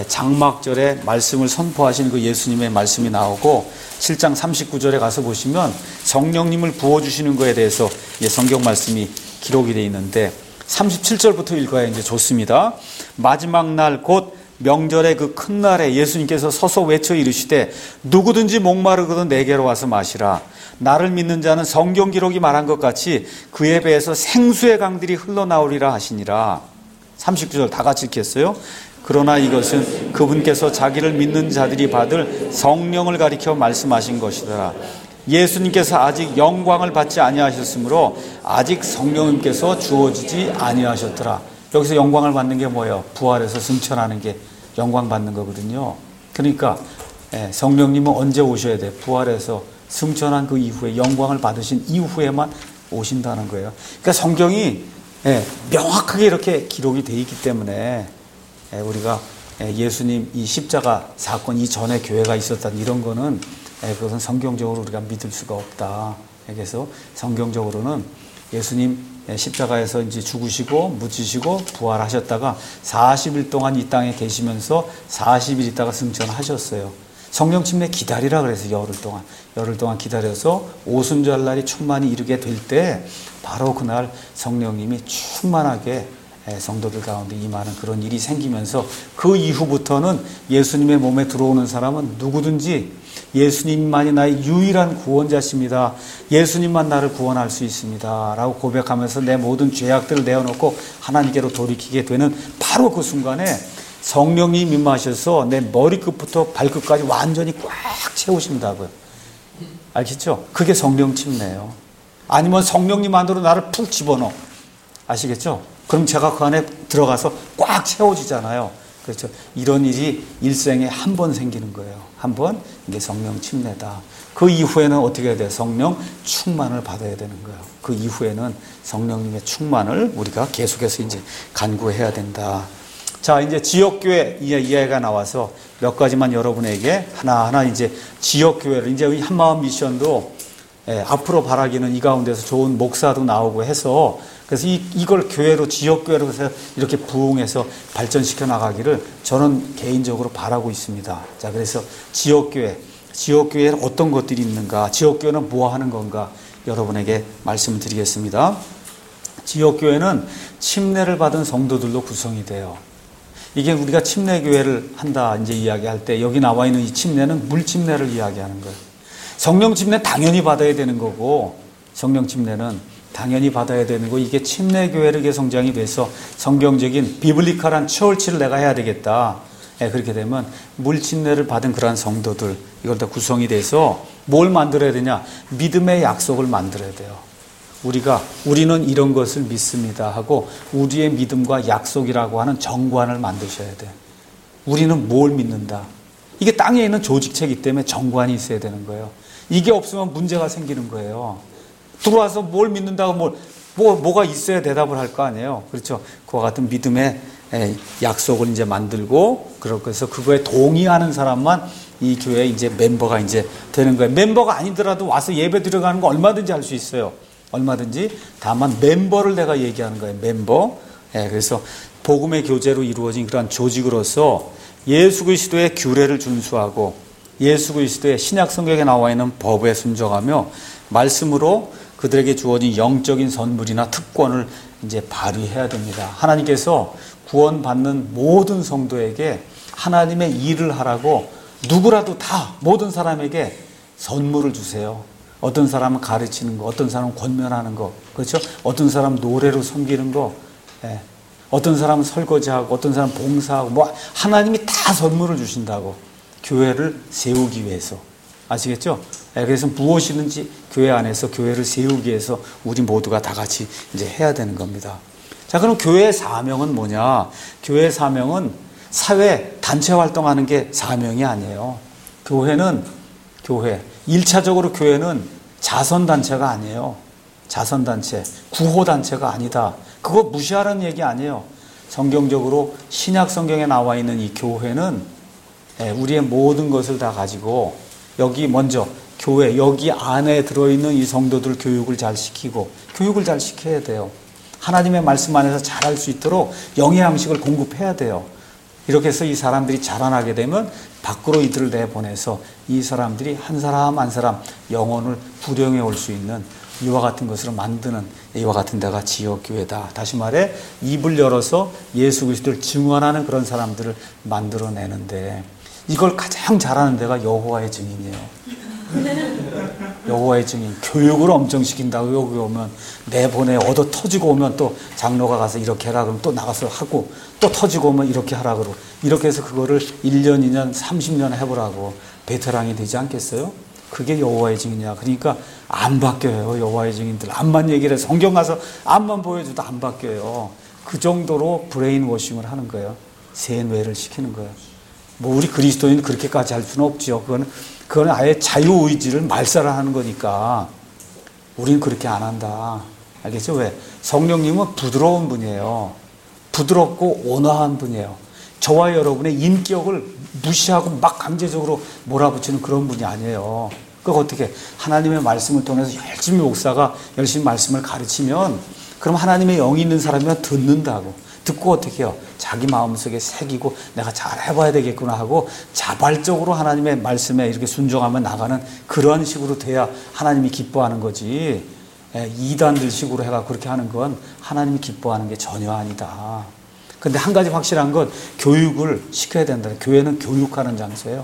장막절에 말씀을 선포하신 그 예수님의 말씀이 나오고 7장 39절에 가서 보시면 성령님을 부어주시는 거에 대해서 성경 말씀이 기록이 되어 있는데 37절부터 읽어야 이제 좋습니다. 마지막 날 곧 명절의 그 큰 날에 예수님께서 서서 외쳐 이르시되 누구든지 목마르거든 내게로 와서 마시라. 나를 믿는 자는 성경 기록이 말한 것 같이 그의 배에서 생수의 강들이 흘러나오리라 하시니라. 39절 다 같이 읽겠어요? 그러나 이것은 그분께서 자기를 믿는 자들이 받을 성령을 가리켜 말씀하신 것이더라. 예수님께서 아직 영광을 받지 아니하셨으므로 아직 성령님께서 주어지지 아니하셨더라. 여기서 영광을 받는 게 뭐예요? 부활해서 승천하는 게 영광 받는 거거든요. 그러니까 성령님은 언제 오셔야 돼? 부활해서 승천한 그 이후에 영광을 받으신 이후에만 오신다는 거예요. 그러니까 성경이 명확하게 이렇게 기록이 돼 있기 때문에 우리가 예수님 이 십자가 사건 이전에 교회가 있었다는 이런 거는 그것은 성경적으로 우리가 믿을 수가 없다. 그래서 성경적으로는 예수님 십자가에서 이제 죽으시고 묻히시고 부활하셨다가 40일 동안 이 땅에 계시면서 40일 있다가 승천하셨어요. 성령 침례 기다리라 그래서 열흘 동안 기다려서 오순절 날이 충만히 이르게 될 때 바로 그날 성령님이 충만하게 성도들 가운데 임하는 그런 일이 생기면서 그 이후부터는 예수님의 몸에 들어오는 사람은 누구든지 예수님만이 나의 유일한 구원자십니다. 예수님만 나를 구원할 수 있습니다. 라고 고백하면서 내 모든 죄악들을 내어놓고 하나님께로 돌이키게 되는 바로 그 순간에 성령님이 임하셔서 내 머리끝부터 발끝까지 완전히 꽉 채우신다고요. 알겠죠? 그게 성령 침례예요. 아니면 성령님 안으로 나를 푹 집어넣어. 아시겠죠? 그럼 제가 그 안에 들어가서 꽉 채워지잖아요. 그렇죠. 이런 일이 일생에 한 번 생기는 거예요. 한 번, 이게 성령 침례다. 그 이후에는 어떻게 해야 돼요? 성령 충만을 받아야 되는 거예요. 그 이후에는 성령님의 충만을 우리가 계속해서 이제 간구해야 된다. 자, 이제 지역교회 이야기가 나와서 몇 가지만 여러분에게 하나하나 이제 지역교회를, 이제 우리 한마음 미션도 앞으로 바라기는 이 가운데서 좋은 목사도 나오고 해서 그래서 이걸 교회로, 지역교회로 해서 이렇게 부흥해서 발전시켜 나가기를 저는 개인적으로 바라고 있습니다. 자, 그래서 지역교회에는 어떤 것들이 있는가, 지역교회는 뭐 하는 건가 여러분에게 말씀을 드리겠습니다. 지역교회는 침례를 받은 성도들로 구성이 돼요. 이게 우리가 침례교회를 한다 이제 이야기할 때 여기 나와 있는 이 침례는 물 침례를 이야기하는 거예요. 성령 침례 당연히 받아야 되는 거고, 성령 침례는 당연히 받아야 되는 거고, 이게 침례교회를 성장이 돼서 성경적인 비블리컬한 처치를 내가 해야 되겠다. 그렇게 되면 물 침례를 받은 그러한 성도들, 이걸 다 구성이 돼서 뭘 만들어야 되냐? 믿음의 약속을 만들어야 돼요. 우리는 이런 것을 믿습니다 하고 우리의 믿음과 약속이라고 하는 정관을 만드셔야 돼. 우리는 뭘 믿는다. 이게 땅에 있는 조직체이기 때문에 정관이 있어야 되는 거예요. 이게 없으면 문제가 생기는 거예요. 들어와서 뭘 믿는다고 뭐가 있어야 대답을 할 거 아니에요. 그렇죠. 그와 같은 믿음의 약속을 이제 만들고, 그래서 그거에 동의하는 사람만 이 교회에 이제 멤버가 이제 되는 거예요. 멤버가 아니더라도 와서 예배 들어가는 거 얼마든지 할 수 있어요. 얼마든지. 다만 멤버를 내가 얘기하는 거예요. 멤버. 그래서 복음의 교제로 이루어진 그러한 조직으로서 예수 그리스도의 규례를 준수하고 예수 그리스도의 신약 성경에 나와 있는 법에 순종하며 말씀으로 그들에게 주어진 영적인 선물이나 특권을 이제 발휘해야 됩니다. 하나님께서 구원받는 모든 성도에게 하나님의 일을 하라고 누구라도 다 모든 사람에게 선물을 주세요. 어떤 사람은 가르치는 거, 어떤 사람은 권면하는 거, 그렇죠? 어떤 사람은 노래로 섬기는 거, 어떤 사람은 설거지하고, 어떤 사람은 봉사하고, 하나님이 다 선물을 주신다고. 교회를 세우기 위해서. 아시겠죠? 그래서 무엇이든지 교회 안에서 교회를 세우기 위해서 우리 모두가 다 같이 이제 해야 되는 겁니다. 자, 그럼 교회의 사명은 뭐냐? 교회의 사명은 사회, 단체 활동하는 게 사명이 아니에요. 교회, 1차적으로 교회는 자선단체가 아니에요. 자선단체, 구호단체가 아니다. 그거 무시하라는 얘기 아니에요. 성경적으로 신약 성경에 나와 있는 이 교회는 우리의 모든 것을 다 가지고 여기 먼저 교회, 여기 안에 들어있는 이 성도들 교육을 잘 시키고, 교육을 잘 시켜야 돼요. 하나님의 말씀 안에서 잘할 수 있도록 영의 양식을 공급해야 돼요. 이렇게 해서 이 사람들이 자라나게 되면 밖으로 이들을 내보내서 이 사람들이 한 사람 한 사람 영혼을 구령해 올 수 있는 이와 같은 것으로 만드는, 이와 같은 데가 지역교회다. 다시 말해 입을 열어서 예수 그리스도를 증언하는 그런 사람들을 만들어내는데, 이걸 가장 잘하는 데가 여호와의 증인이에요. 여호와의 증인. 교육을 엄청 시킨다고 여기 오면, 내보내 얻어 터지고 오면 또 장로가 가서 이렇게 하라 그러면 또 나가서 하고, 또 터지고 오면 이렇게 하라 그러고, 이렇게 해서 그거를 1년, 2년, 30년 해보라고 베테랑이 되지 않겠어요? 그게 여호와의 증인이야. 그러니까 안 바뀌어요. 여호와의 증인들 암만 얘기를 해서 성경 가서 암만 보여줘도 안 바뀌어요. 그 정도로 브레인 워싱을 하는 거예요. 세뇌를 시키는 거예요. 우리 그리스도인은 그렇게까지 할 수는 없죠. 그건 아예 자유의지를 말살하는 거니까 우리는 그렇게 안 한다. 알겠죠? 왜? 성령님은 부드러운 분이에요. 부드럽고 온화한 분이에요. 저와 여러분의 인격을 무시하고 막 강제적으로 몰아붙이는 그런 분이 아니에요. 그거 어떻게 하나님의 말씀을 통해서 열심히 목사가 열심히 말씀을 가르치면, 그럼 하나님의 영이 있는 사람이면 듣는다고. 듣고 어떻게 해요? 자기 마음속에 새기고 내가 잘 해봐야 되겠구나 하고 자발적으로 하나님의 말씀에 이렇게 순종하며 나가는 그런 식으로 돼야 하나님이 기뻐하는 거지. 이단들 식으로 해가 그렇게 하는 건 하나님이 기뻐하는 게 전혀 아니다. 근데 한 가지 확실한 건 교육을 시켜야 된다. 교회는 교육하는 장소예요.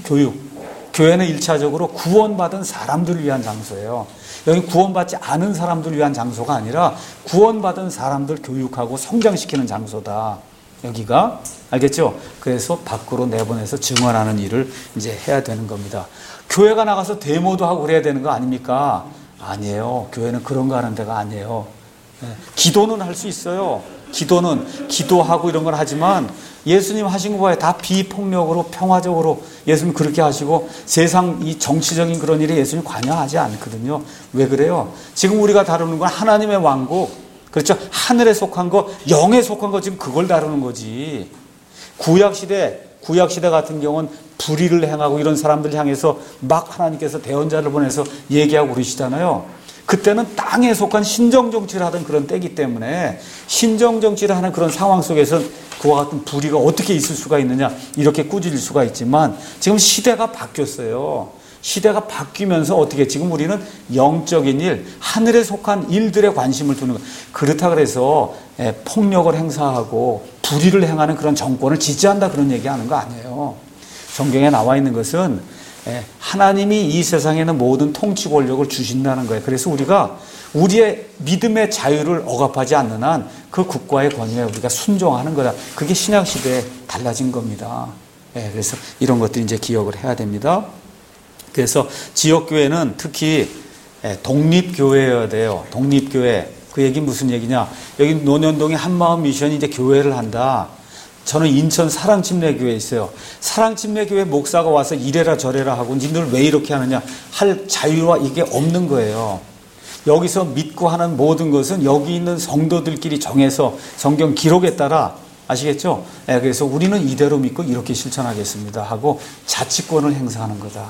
교회는 1차적으로 구원받은 사람들을 위한 장소예요. 여기 구원받지 않은 사람들을 위한 장소가 아니라 구원받은 사람들 교육하고 성장시키는 장소다. 여기가. 알겠죠? 그래서 밖으로 내보내서 증언하는 일을 이제 해야 되는 겁니다. 교회가 나가서 데모도 하고 그래야 되는 거 아닙니까? 아니에요. 교회는 그런 거 하는 데가 아니에요. 기도는 할 수 있어요. 기도하고 이런 걸 하지만 예수님 하신 거 봐요. 다 비폭력으로 평화적으로 예수님 그렇게 하시고, 세상 이 정치적인 그런 일에 예수님 관여하지 않거든요. 왜 그래요? 지금 우리가 다루는 건 하나님의 왕국, 그렇죠? 하늘에 속한 거, 영에 속한 거, 지금 그걸 다루는 거지. 구약시대 같은 경우는 불의를 행하고 이런 사람들 향해서 막 하나님께서 대언자를 보내서 얘기하고 그러시잖아요. 그때는 땅에 속한 신정정치를 하던 그런 때이기 때문에 신정정치를 하는 그런 상황 속에서는 그와 같은 불의가 어떻게 있을 수가 있느냐, 이렇게 꾸짖을 수가 있지만 지금 시대가 바뀌었어요. 시대가 바뀌면서 어떻게 지금 우리는 영적인 일, 하늘에 속한 일들에 관심을 두는 거. 그렇다 그래서 폭력을 행사하고 불의를 행하는 그런 정권을 지지한다 그런 얘기하는 거 아니에요. 성경에 나와 있는 것은 하나님이 이 세상에는 모든 통치 권력을 주신다는 거예요. 그래서 우리가 우리의 믿음의 자유를 억압하지 않는 한 그 국가의 권위에 우리가 순종하는 거다. 그게 신약 시대에 달라진 겁니다. 그래서 이런 것들 이제 기억을 해야 됩니다. 그래서 지역교회는 특히 독립교회여야 돼요. 독립교회. 그 얘기 무슨 얘기냐? 여기 논현동에 한마음 미션이 이제 교회를 한다. 저는 인천 사랑침례교회에 있어요. 사랑침례교회 목사가 와서 이래라 저래라 하고 니들 왜 이렇게 하느냐 할 자유와 이게 없는 거예요. 여기서 믿고 하는 모든 것은 여기 있는 성도들끼리 정해서 성경 기록에 따라 아시겠죠? 그래서 우리는 이대로 믿고 이렇게 실천하겠습니다 하고 자치권을 행사하는 거다.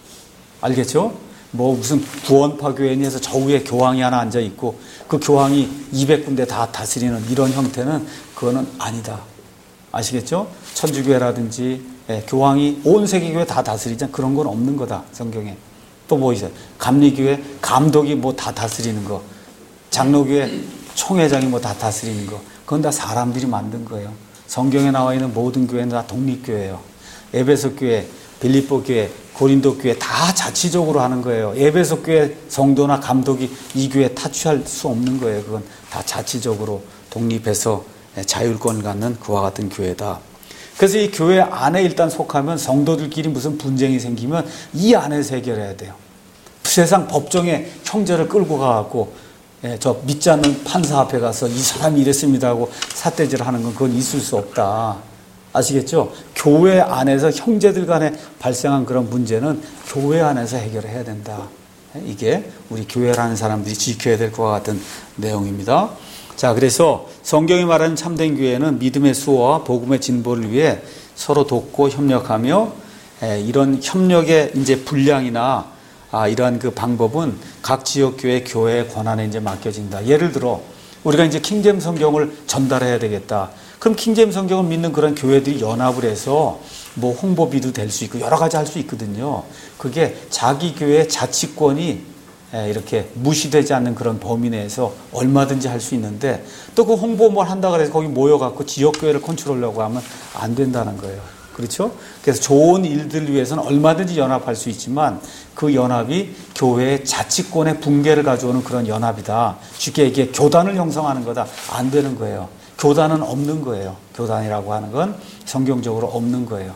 알겠죠? 뭐 무슨 구원파 교회니 해서 저 위에 교황이 하나 앉아 있고 그 교황이 200군데 다 다스리는 이런 형태는 그거는 아니다. 아시겠죠? 천주교회라든지 교황이 온 세계교회 다 다스리지 그런 건 없는 거다. 성경에. 또 뭐 있어요? 감리교회 감독이 뭐 다 다스리는 거. 장로교회 총회장이 뭐 다 다스리는 거. 그건 다 사람들이 만든 거예요. 성경에 나와 있는 모든 교회는 다 독립교회예요. 에베소 교회, 빌립보 교회, 고린도 교회 다 자치적으로 하는 거예요. 에베소 교회 성도나 감독이 이 교회에 타취할 수 없는 거예요. 그건 다 자치적으로 독립해서 자율권을 갖는 그와 같은 교회다. 그래서 이 교회 안에 일단 속하면 성도들끼리 무슨 분쟁이 생기면 이 안에서 해결해야 돼요. 세상 법정에 형제를 끌고 가갖고 저 믿지 않는 판사 앞에 가서 이 사람이 이랬습니다 하고 삿대질을 하는 건 그건 있을 수 없다. 아시겠죠? 교회 안에서 형제들 간에 발생한 그런 문제는 교회 안에서 해결해야 된다. 이게 우리 교회라는 사람들이 지켜야 될 것과 같은 내용입니다. 자, 그래서 성경이 말하는 참된 교회는 믿음의 수호와 복음의 진보를 위해 서로 돕고 협력하며 이런 협력의 이제 분량이나 이러한 그 방법은 각 지역 교회의 권한에 이제 맡겨진다. 예를 들어 우리가 이제 킹제임 성경을 전달해야 되겠다. 그럼 킹제임 성경을 믿는 그런 교회들이 연합을 해서 뭐 홍보비도 될 수 있고 여러 가지 할 수 있거든요. 그게 자기 교회의 자치권이 이렇게 무시되지 않는 그런 범위 내에서 얼마든지 할 수 있는데 또 그 홍보 뭘 한다 그래서 거기 모여갖고 지역교회를 컨트롤하려고 하면 안 된다는 거예요. 그렇죠? 그래서 좋은 일들을 위해서는 얼마든지 연합할 수 있지만 그 연합이 교회의 자치권의 붕괴를 가져오는 그런 연합이다. 쉽게 얘기해 교단을 형성하는 거다. 안 되는 거예요. 교단은 없는 거예요. 교단이라고 하는 건 성경적으로 없는 거예요.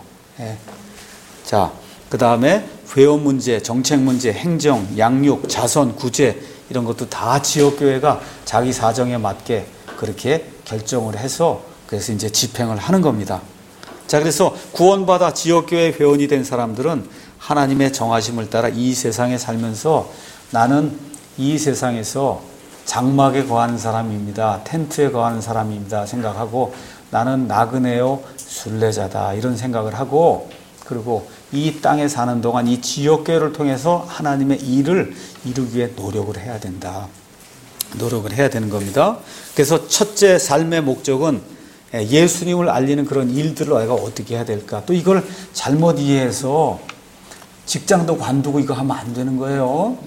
자, 그 다음에 회원 문제, 정책 문제, 행정, 양육, 자선, 구제 이런 것도 다 지역교회가 자기 사정에 맞게 그렇게 결정을 해서 그래서 이제 집행을 하는 겁니다. 자, 그래서 구원받아 지역교회 회원이 된 사람들은 하나님의 정하심을 따라 이 세상에 살면서 나는 이 세상에서 장막에 거하는 사람입니다. 텐트에 거하는 사람입니다. 생각하고 나는 나그네요 순례자다 이런 생각을 하고 그리고 이 땅에 사는 동안 이 지역교회를 통해서 하나님의 일을 이루기 위해 노력을 해야 된다. 노력을 해야 되는 겁니다. 그래서 첫째 삶의 목적은 예수님을 알리는 그런 일들을 내가 어떻게 해야 될까. 또 이걸 잘못 이해해서 직장도 관두고 이거 하면 안 되는 거예요.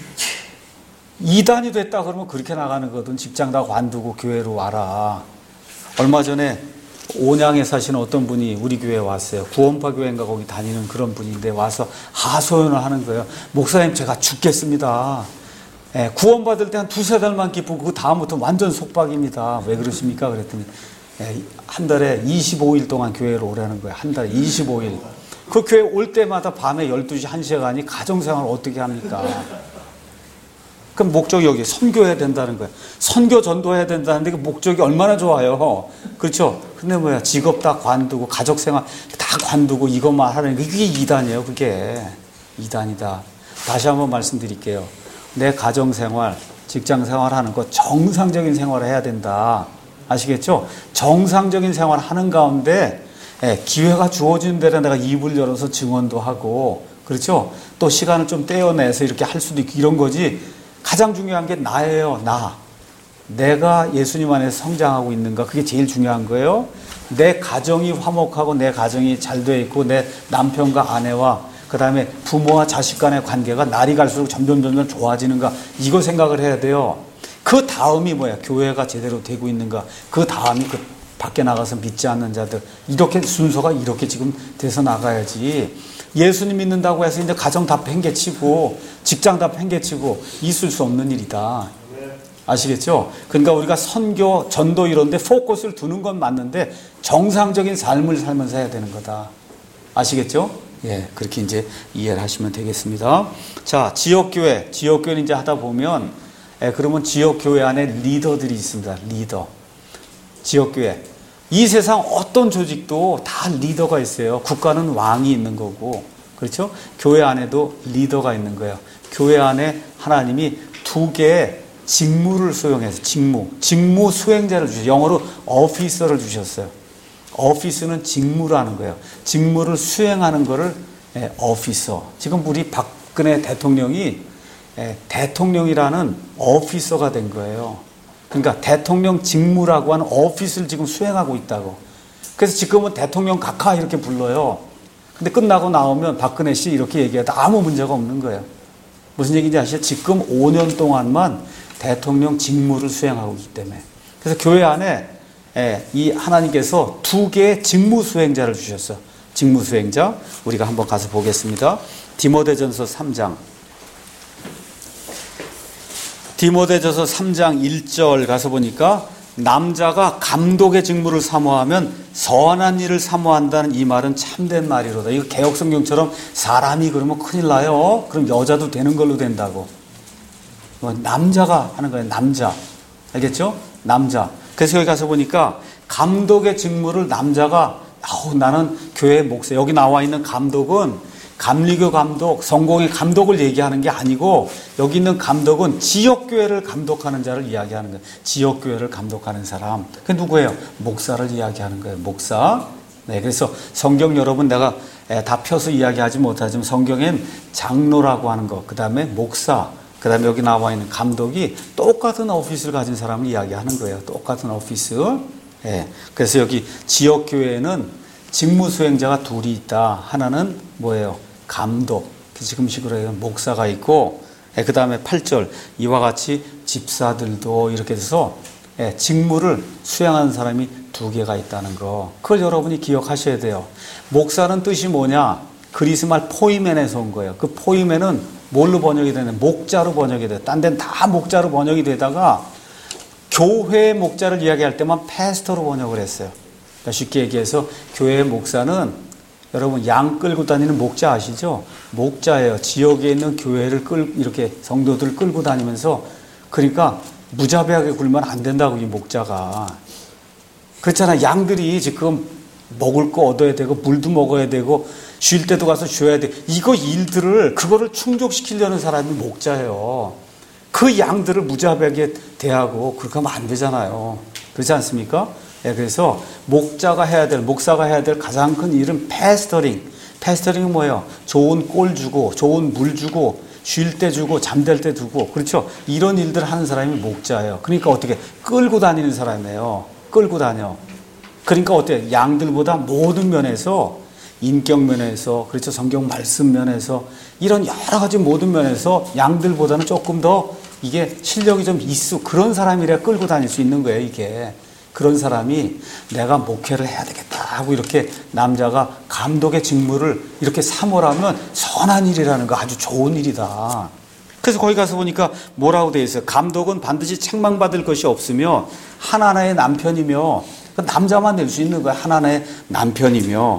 이단이 됐다 그러면 그렇게 나가는 거든. 직장 다 관두고 교회로 와라. 얼마 전에 온양에 사시는 어떤 분이 우리 교회에 왔어요. 구원파 교회인가 거기 다니는 그런 분인데 와서 하소연을 하는 거예요. 목사님 제가 죽겠습니다. 구원받을 때 한 두세 달만 기쁘고 그 다음부터 완전 속박입니다. 왜 그러십니까? 그랬더니 한 달에 25일 동안 교회로 오라는 거예요. 한 달에 25일. 그 교회 올 때마다 밤에 12시, 1시에 가니 가정생활을 어떻게 합니까? 그럼 목적이 여기 선교해야 된다는 거예요. 선교 전도해야 된다는데 그 목적이 얼마나 좋아요. 그렇죠? 근데 뭐야, 직업 다 관두고 가족생활 다 관두고 이것만 하는 게 그게 이단이에요. 그게 이단이다. 다시 한번 말씀드릴게요. 내 가정생활, 직장생활 하는 거 정상적인 생활을 해야 된다. 아시겠죠? 정상적인 생활을 하는 가운데 기회가 주어지는 대로 내가 입을 열어서 증언도 하고 그렇죠? 또 시간을 좀 떼어내서 이렇게 할 수도 있고 이런 거지. 가장 중요한 게 나예요. 내가 예수님 안에서 성장하고 있는가 그게 제일 중요한 거예요. 내 가정이 화목하고 내 가정이 잘 되어 있고 내 남편과 아내와 그 다음에 부모와 자식 간의 관계가 날이 갈수록 점점 좋아지는가 이거 생각을 해야 돼요. 그 다음이 뭐야? 교회가 제대로 되고 있는가? 그 다음이 그 밖에 나가서 믿지 않는 자들, 이렇게 순서가 이렇게 지금 돼서 나가야지. 예수님 믿는다고 해서 이제 가정 다 팽개치고 직장 다 팽개치고 있을 수 없는 일이다. 아시겠죠? 그러니까 우리가 선교, 전도 이런 데 포커스를 두는 건 맞는데 정상적인 삶을 살면서 해야 되는 거다. 아시겠죠? 예, 그렇게 이제 이해를 하시면 되겠습니다. 자, 지역교회는 이제 하다 보면, 그러면 지역교회 안에 리더들이 있습니다. 리더. 지역교회. 이 세상 어떤 조직도 다 리더가 있어요. 국가는 왕이 있는 거고, 그렇죠? 교회 안에도 리더가 있는 거예요. 교회 안에 하나님이 두 개의 직무를 수행해서 직무 수행자를 주셨어요. 영어로 어피서를 주셨어요. 어피스는 직무라는 거예요. 직무를 수행하는 거를 어피서. 지금 우리 박근혜 대통령이 대통령이라는 어피서가 된 거예요. 그러니까 대통령 직무라고 하는 어피스를 지금 수행하고 있다고. 그래서 지금은 대통령 각하 이렇게 불러요. 근데 끝나고 나오면 박근혜 씨 이렇게 얘기해도 아무 문제가 없는 거예요. 무슨 얘기인지 아시죠? 지금 5년 동안만 대통령 직무를 수행하고 있기 때문에. 그래서 교회 안에 이 하나님께서 두 개의 직무 수행자를 주셨어. 직무 수행자. 우리가 한번 가서 보겠습니다. 디모데전서 3장. 디모데전서 3장 1절 가서 보니까 남자가 감독의 직무를 사모하면 선한 일을 사모한다는 이 말은 참된 말이로다. 이거 개역성경처럼 사람이 그러면 큰일 나요. 그럼 여자도 되는 걸로 된다고. 남자가 하는 거예요. 남자. 알겠죠? 남자. 그래서 여기 가서 보니까 감독의 직무를 남자가 나는 교회 목사. 여기 나와 있는 감독은 감리교 감독, 성공의 감독을 얘기하는 게 아니고 여기 있는 감독은 지역교회를 감독하는 자를 이야기하는 거예요. 지역교회를 감독하는 사람. 그게 누구예요? 목사를 이야기하는 거예요. 목사. 네, 그래서 성경 여러분 내가 다 펴서 이야기하지 못하지만 성경엔 장로라고 하는 거, 그 다음에 목사, 그 다음에 여기 나와 있는 감독이 똑같은 오피스를 가진 사람을 이야기하는 거예요. 똑같은 오피스. 예. 그래서 여기 지역교회에는 직무수행자가 둘이 있다. 하나는 뭐예요? 감독. 지금식으로 해서 목사가 있고, 그 다음에 8절. 이와 같이 집사들도 이렇게 해서 직무를 수행하는 사람이 두 개가 있다는 거. 그걸 여러분이 기억하셔야 돼요. 목사는 뜻이 뭐냐? 그리스 말 포이멘에서 온 거예요. 그 포이멘은 뭘로 번역이 되냐? 목자로 번역이 돼요. 딴 데는 다 목자로 번역이 되다가 교회의 목자를 이야기할 때만 패스터로 번역을 했어요. 그러니까 쉽게 얘기해서 교회의 목사는 여러분 양 끌고 다니는 목자 아시죠? 목자예요. 지역에 있는 교회를 이렇게 성도들을 끌고 다니면서 그러니까 무자비하게 굴면 안 된다고 이 목자가. 그렇잖아. 양들이 지금 먹을 거 얻어야 되고 물도 먹어야 되고 쉴 때도 가서 쉬어야 돼. 그거를 충족시키려는 사람이 목자예요. 그 양들을 무자비하게 대하고 그렇게 하면 안 되잖아요. 그렇지 않습니까? 그래서 목사가 해야 될 가장 큰 일은 패스터링. 패스터링은 뭐예요? 좋은 꼴 주고, 좋은 물 주고, 쉴 때 주고, 잠들 때 두고. 그렇죠? 이런 일들을 하는 사람이 목자예요. 그러니까 어떻게? 끌고 다니는 사람이에요. 끌고 다녀. 그러니까 어때요? 양들보다 모든 면에서, 인격 면에서, 그렇죠? 성경 말씀 면에서, 이런 여러 가지 모든 면에서 양들보다는 조금 더 이게 실력이 좀 있어. 그런 사람이라 끌고 다닐 수 있는 거예요, 이게. 그런 사람이 내가 목회를 해야 되겠다 하고 이렇게 남자가 감독의 직무를 이렇게 사모하면 선한 일이라는 거 아주 좋은 일이다. 그래서 거기 가서 보니까 뭐라고 되어 있어요? 감독은 반드시 책망받을 것이 없으며 하나하나의 남편이며 남자만 낼 수 있는 거야. 하나하나의 남편이며.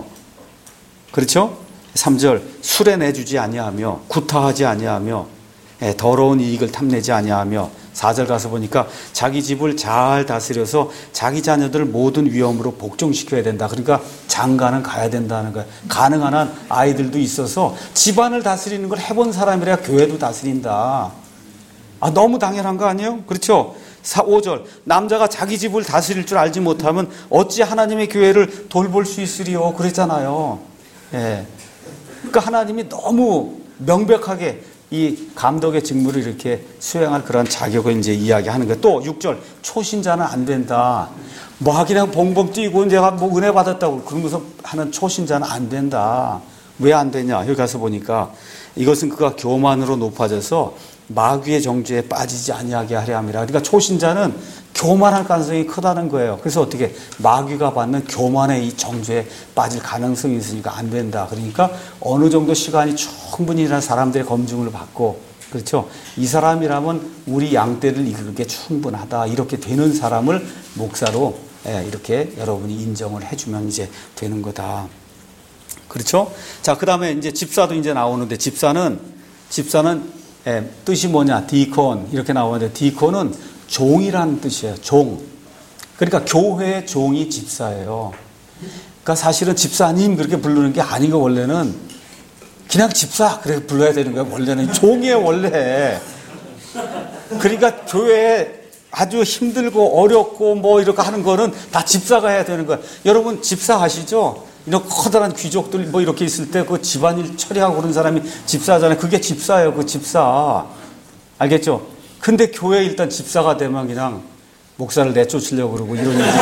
그렇죠? 3절 술에 내주지 아니하며 구타하지 아니하며 더러운 이익을 탐내지 아니하며 4절 가서 보니까 자기 집을 잘 다스려서 자기 자녀들을 모든 위험으로 복종시켜야 된다. 그러니까 장가는 가야 된다는 거예요. 가능한 한 아이들도 있어서 집안을 다스리는 걸 해본 사람이라 교회도 다스린다. 너무 당연한 거 아니에요? 그렇죠? 5절 남자가 자기 집을 다스릴 줄 알지 못하면 어찌 하나님의 교회를 돌볼 수 있으리요? 그랬잖아요. 그러니까 하나님이 너무 명백하게 이 감독의 직무를 이렇게 수행할 그런 자격을 이제 이야기하는 거예요. 또 6절 초신자는 안 된다. 그냥 봉봉 뛰고 내가 은혜 받았다고 그러면서 하는 초신자는 안 된다. 왜 안 되냐? 여기 가서 보니까 이것은 그가 교만으로 높아져서 마귀의 정죄에 빠지지 아니하게 하려 함이라. 그러니까 초신자는 교만할 가능성이 크다는 거예요. 그래서 어떻게 마귀가 받는 교만의 이 정죄에 빠질 가능성이 있으니까 안 된다. 그러니까 어느 정도 시간이 충분히 사람들의 검증을 받고, 그렇죠? 이 사람이라면 우리 양떼를 이끌기에 충분하다. 이렇게 되는 사람을 목사로 이렇게 여러분이 인정을 해주면 이제 되는 거다. 그렇죠? 자, 그 다음에 이제 집사도 이제 나오는데, 집사는 뜻이 뭐냐? 디콘. 이렇게 나오는데, 디콘은 종이라는 뜻이에요. 종. 그러니까 교회의 종이 집사예요. 그러니까 사실은 집사님 그렇게 부르는 게 아니고, 원래는 그냥 집사 그렇게 불러야 되는 거예요. 원래는 종이에요, 원래. 그러니까 교회에 아주 힘들고 어렵고 뭐 이렇게 하는 거는 다 집사가 해야 되는 거예요. 여러분 집사 아시죠? 이런 커다란 귀족들 뭐 이렇게 있을 때 그 집안일 처리하고 그런 사람이 집사잖아요. 그게 집사예요. 그 집사. 알겠죠? 근데 교회에 일단 집사가 되면 그냥 목사를 내쫓으려고 그러고 이런 일이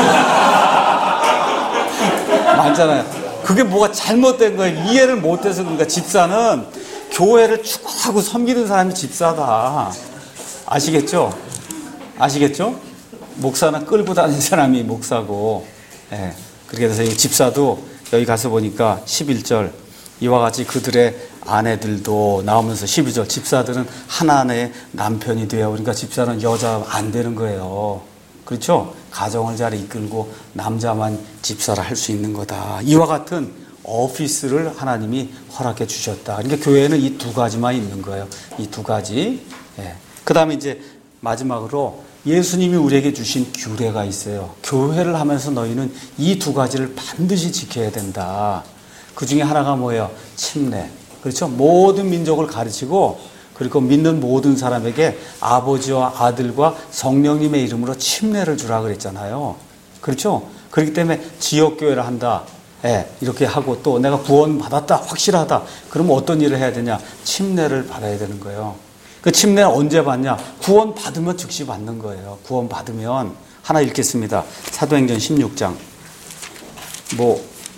많잖아요. 그게 뭐가 잘못된 거예요. 이해를 못해서 그러니까 집사는 교회를 축복하고 섬기는 사람이 집사다. 아시겠죠? 아시겠죠? 목사는 끌고 다니는 사람이 목사고. 예. 그렇게 돼서 이 집사도 여기 가서 보니까 11절 이와 같이 그들의 아내들도 나오면서 12절 집사들은 하나의 남편이 돼요. 그러니까 집사는 여자 안 되는 거예요. 그렇죠? 가정을 잘 이끌고 남자만 집사를 할 수 있는 거다. 이와 같은 오피스를 하나님이 허락해 주셨다. 그러니까 교회에는 이 두 가지만 있는 거예요. 이 두 가지. 예. 그 다음에 이제 마지막으로 예수님이 우리에게 주신 규례가 있어요. 교회를 하면서 너희는 이 두 가지를 반드시 지켜야 된다. 그 중에 하나가 뭐예요? 침례. 그렇죠? 모든 민족을 가르치고 그리고 믿는 모든 사람에게 아버지와 아들과 성령님의 이름으로 침례를 주라 그랬잖아요. 그렇죠? 그렇기 때문에 지역교회를 한다. 예, 이렇게 하고 또 내가 구원받았다. 확실하다. 그러면 어떤 일을 해야 되냐? 침례를 받아야 되는 거예요. 그 침례는 언제 받냐? 구원 받으면 즉시 받는 거예요. 구원 받으면. 하나 읽겠습니다. 사도행전 16장. 뭐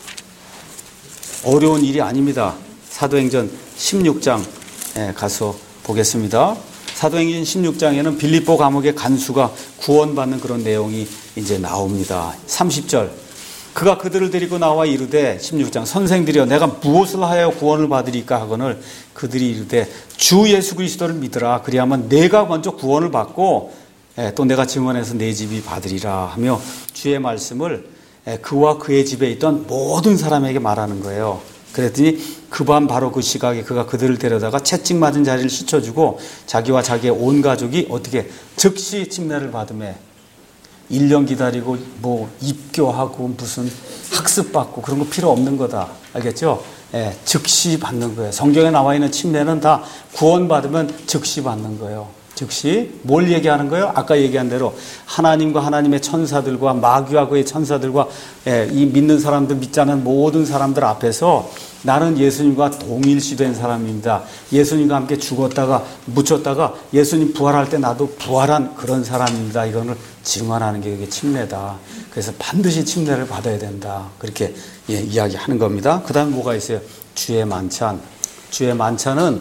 어려운 일이 아닙니다. 사도행전 16장 가서 보겠습니다. 사도행전 16장에는 빌립보 감옥의 간수가 구원받는 그런 내용이 이제 나옵니다. 30절. 그가 그들을 데리고 나와 이르되 16장 선생들이여 내가 무엇을 하여 구원을 받으리까 하거늘 그들이 이르되 주 예수 그리스도를 믿으라. 그리하면 내가 먼저 구원을 받고 또 내가 증언해서 내 집이 받으리라 하며 주의 말씀을 그와 그의 집에 있던 모든 사람에게 말하는 거예요. 그랬더니 그 밤 바로 그 시각에 그가 그들을 데려다가 채찍 맞은 자리를 씻어주고 자기와 자기의 온 가족이 어떻게 즉시 침례를 받음에 1년 기다리고 뭐 입교하고 무슨 학습받고 그런 거 필요 없는 거다. 알겠죠? 예, 즉시 받는 거예요. 성경에 나와 있는 침례는 다 구원받으면 즉시 받는 거예요. 즉시 뭘 얘기하는 거예요? 아까 얘기한 대로 하나님과 하나님의 천사들과 마귀와 그의 천사들과 이 믿는 사람들 믿지 않은 모든 사람들 앞에서 나는 예수님과 동일시된 사람입니다. 예수님과 함께 죽었다가 묻혔다가 예수님 부활할 때 나도 부활한 그런 사람입니다. 이거를 증언하는 게 이게 침례다. 그래서 반드시 침례를 받아야 된다. 그렇게 이야기하는 겁니다. 그 다음에 뭐가 있어요? 주의 만찬. 주의 만찬은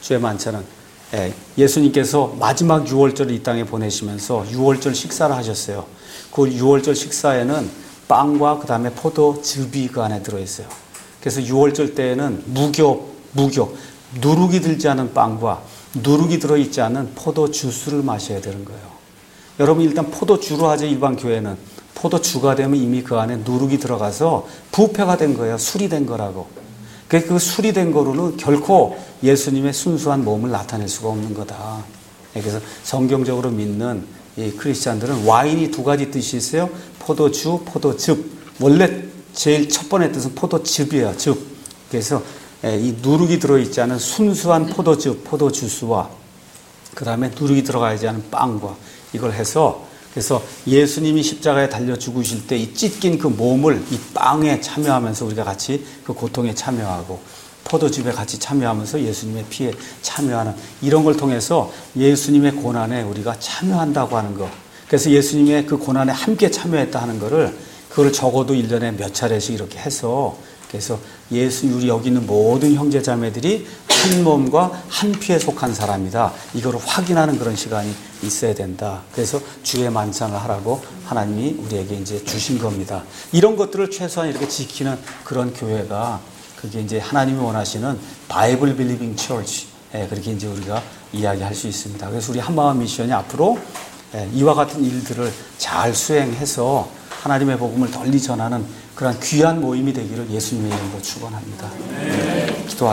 예수님께서 마지막 유월절을 이 땅에 보내시면서 유월절 식사를 하셨어요. 그 유월절 식사에는 빵과 그 다음에 포도즙이 그 안에 들어있어요. 그래서 유월절 때에는 무교, 누룩이 들지 않은 빵과 누룩이 들어있지 않은 포도 주스를 마셔야 되는 거예요. 여러분 일단 포도주로 하죠. 일반 교회는. 포도주가 되면 이미 그 안에 누룩이 들어가서 부패가 된 거예요. 술이 된 거라고. 그 술이 된 거로는 결코 예수님의 순수한 몸을 나타낼 수가 없는 거다. 그래서 성경적으로 믿는 이 크리스찬들은 와인이 두 가지 뜻이 있어요. 포도주, 포도즙. 원래 제일 첫 번째 뜻은 포도즙이에요. 즙. 그래서 이 누룩이 들어있지 않은 순수한 포도즙, 포도주스와 그 다음에 누룩이 들어가지 않은 빵과 이걸 해서 그래서 예수님이 십자가에 달려 죽으실 때 이 찢긴 그 몸을 이 빵에 참여하면서 우리가 같이 그 고통에 참여하고 포도즙에 같이 참여하면서 예수님의 피에 참여하는 이런 걸 통해서 예수님의 고난에 우리가 참여한다고 하는 거. 그래서 예수님의 그 고난에 함께 참여했다 하는 거를 그걸 적어도 1년에 몇 차례씩 이렇게 해서 그래서 우리 여기 있는 모든 형제자매들이 한 몸과 한 피에 속한 사람이다. 이거를 확인하는 그런 시간이 있어야 된다. 그래서 주의 만찬을 하라고 하나님이 우리에게 이제 주신 겁니다. 이런 것들을 최소한 이렇게 지키는 그런 교회가 그게 이제 하나님이 원하시는 바이블 빌리빙 처치. 그렇게 이제 우리가 이야기할 수 있습니다. 그래서 우리 한마음 미션이 앞으로 이와 같은 일들을 잘 수행해서 하나님의 복음을 널리 전하는 그런 귀한 모임이 되기를 예수님의 이름으로 축원합니다. 기도하겠습니다.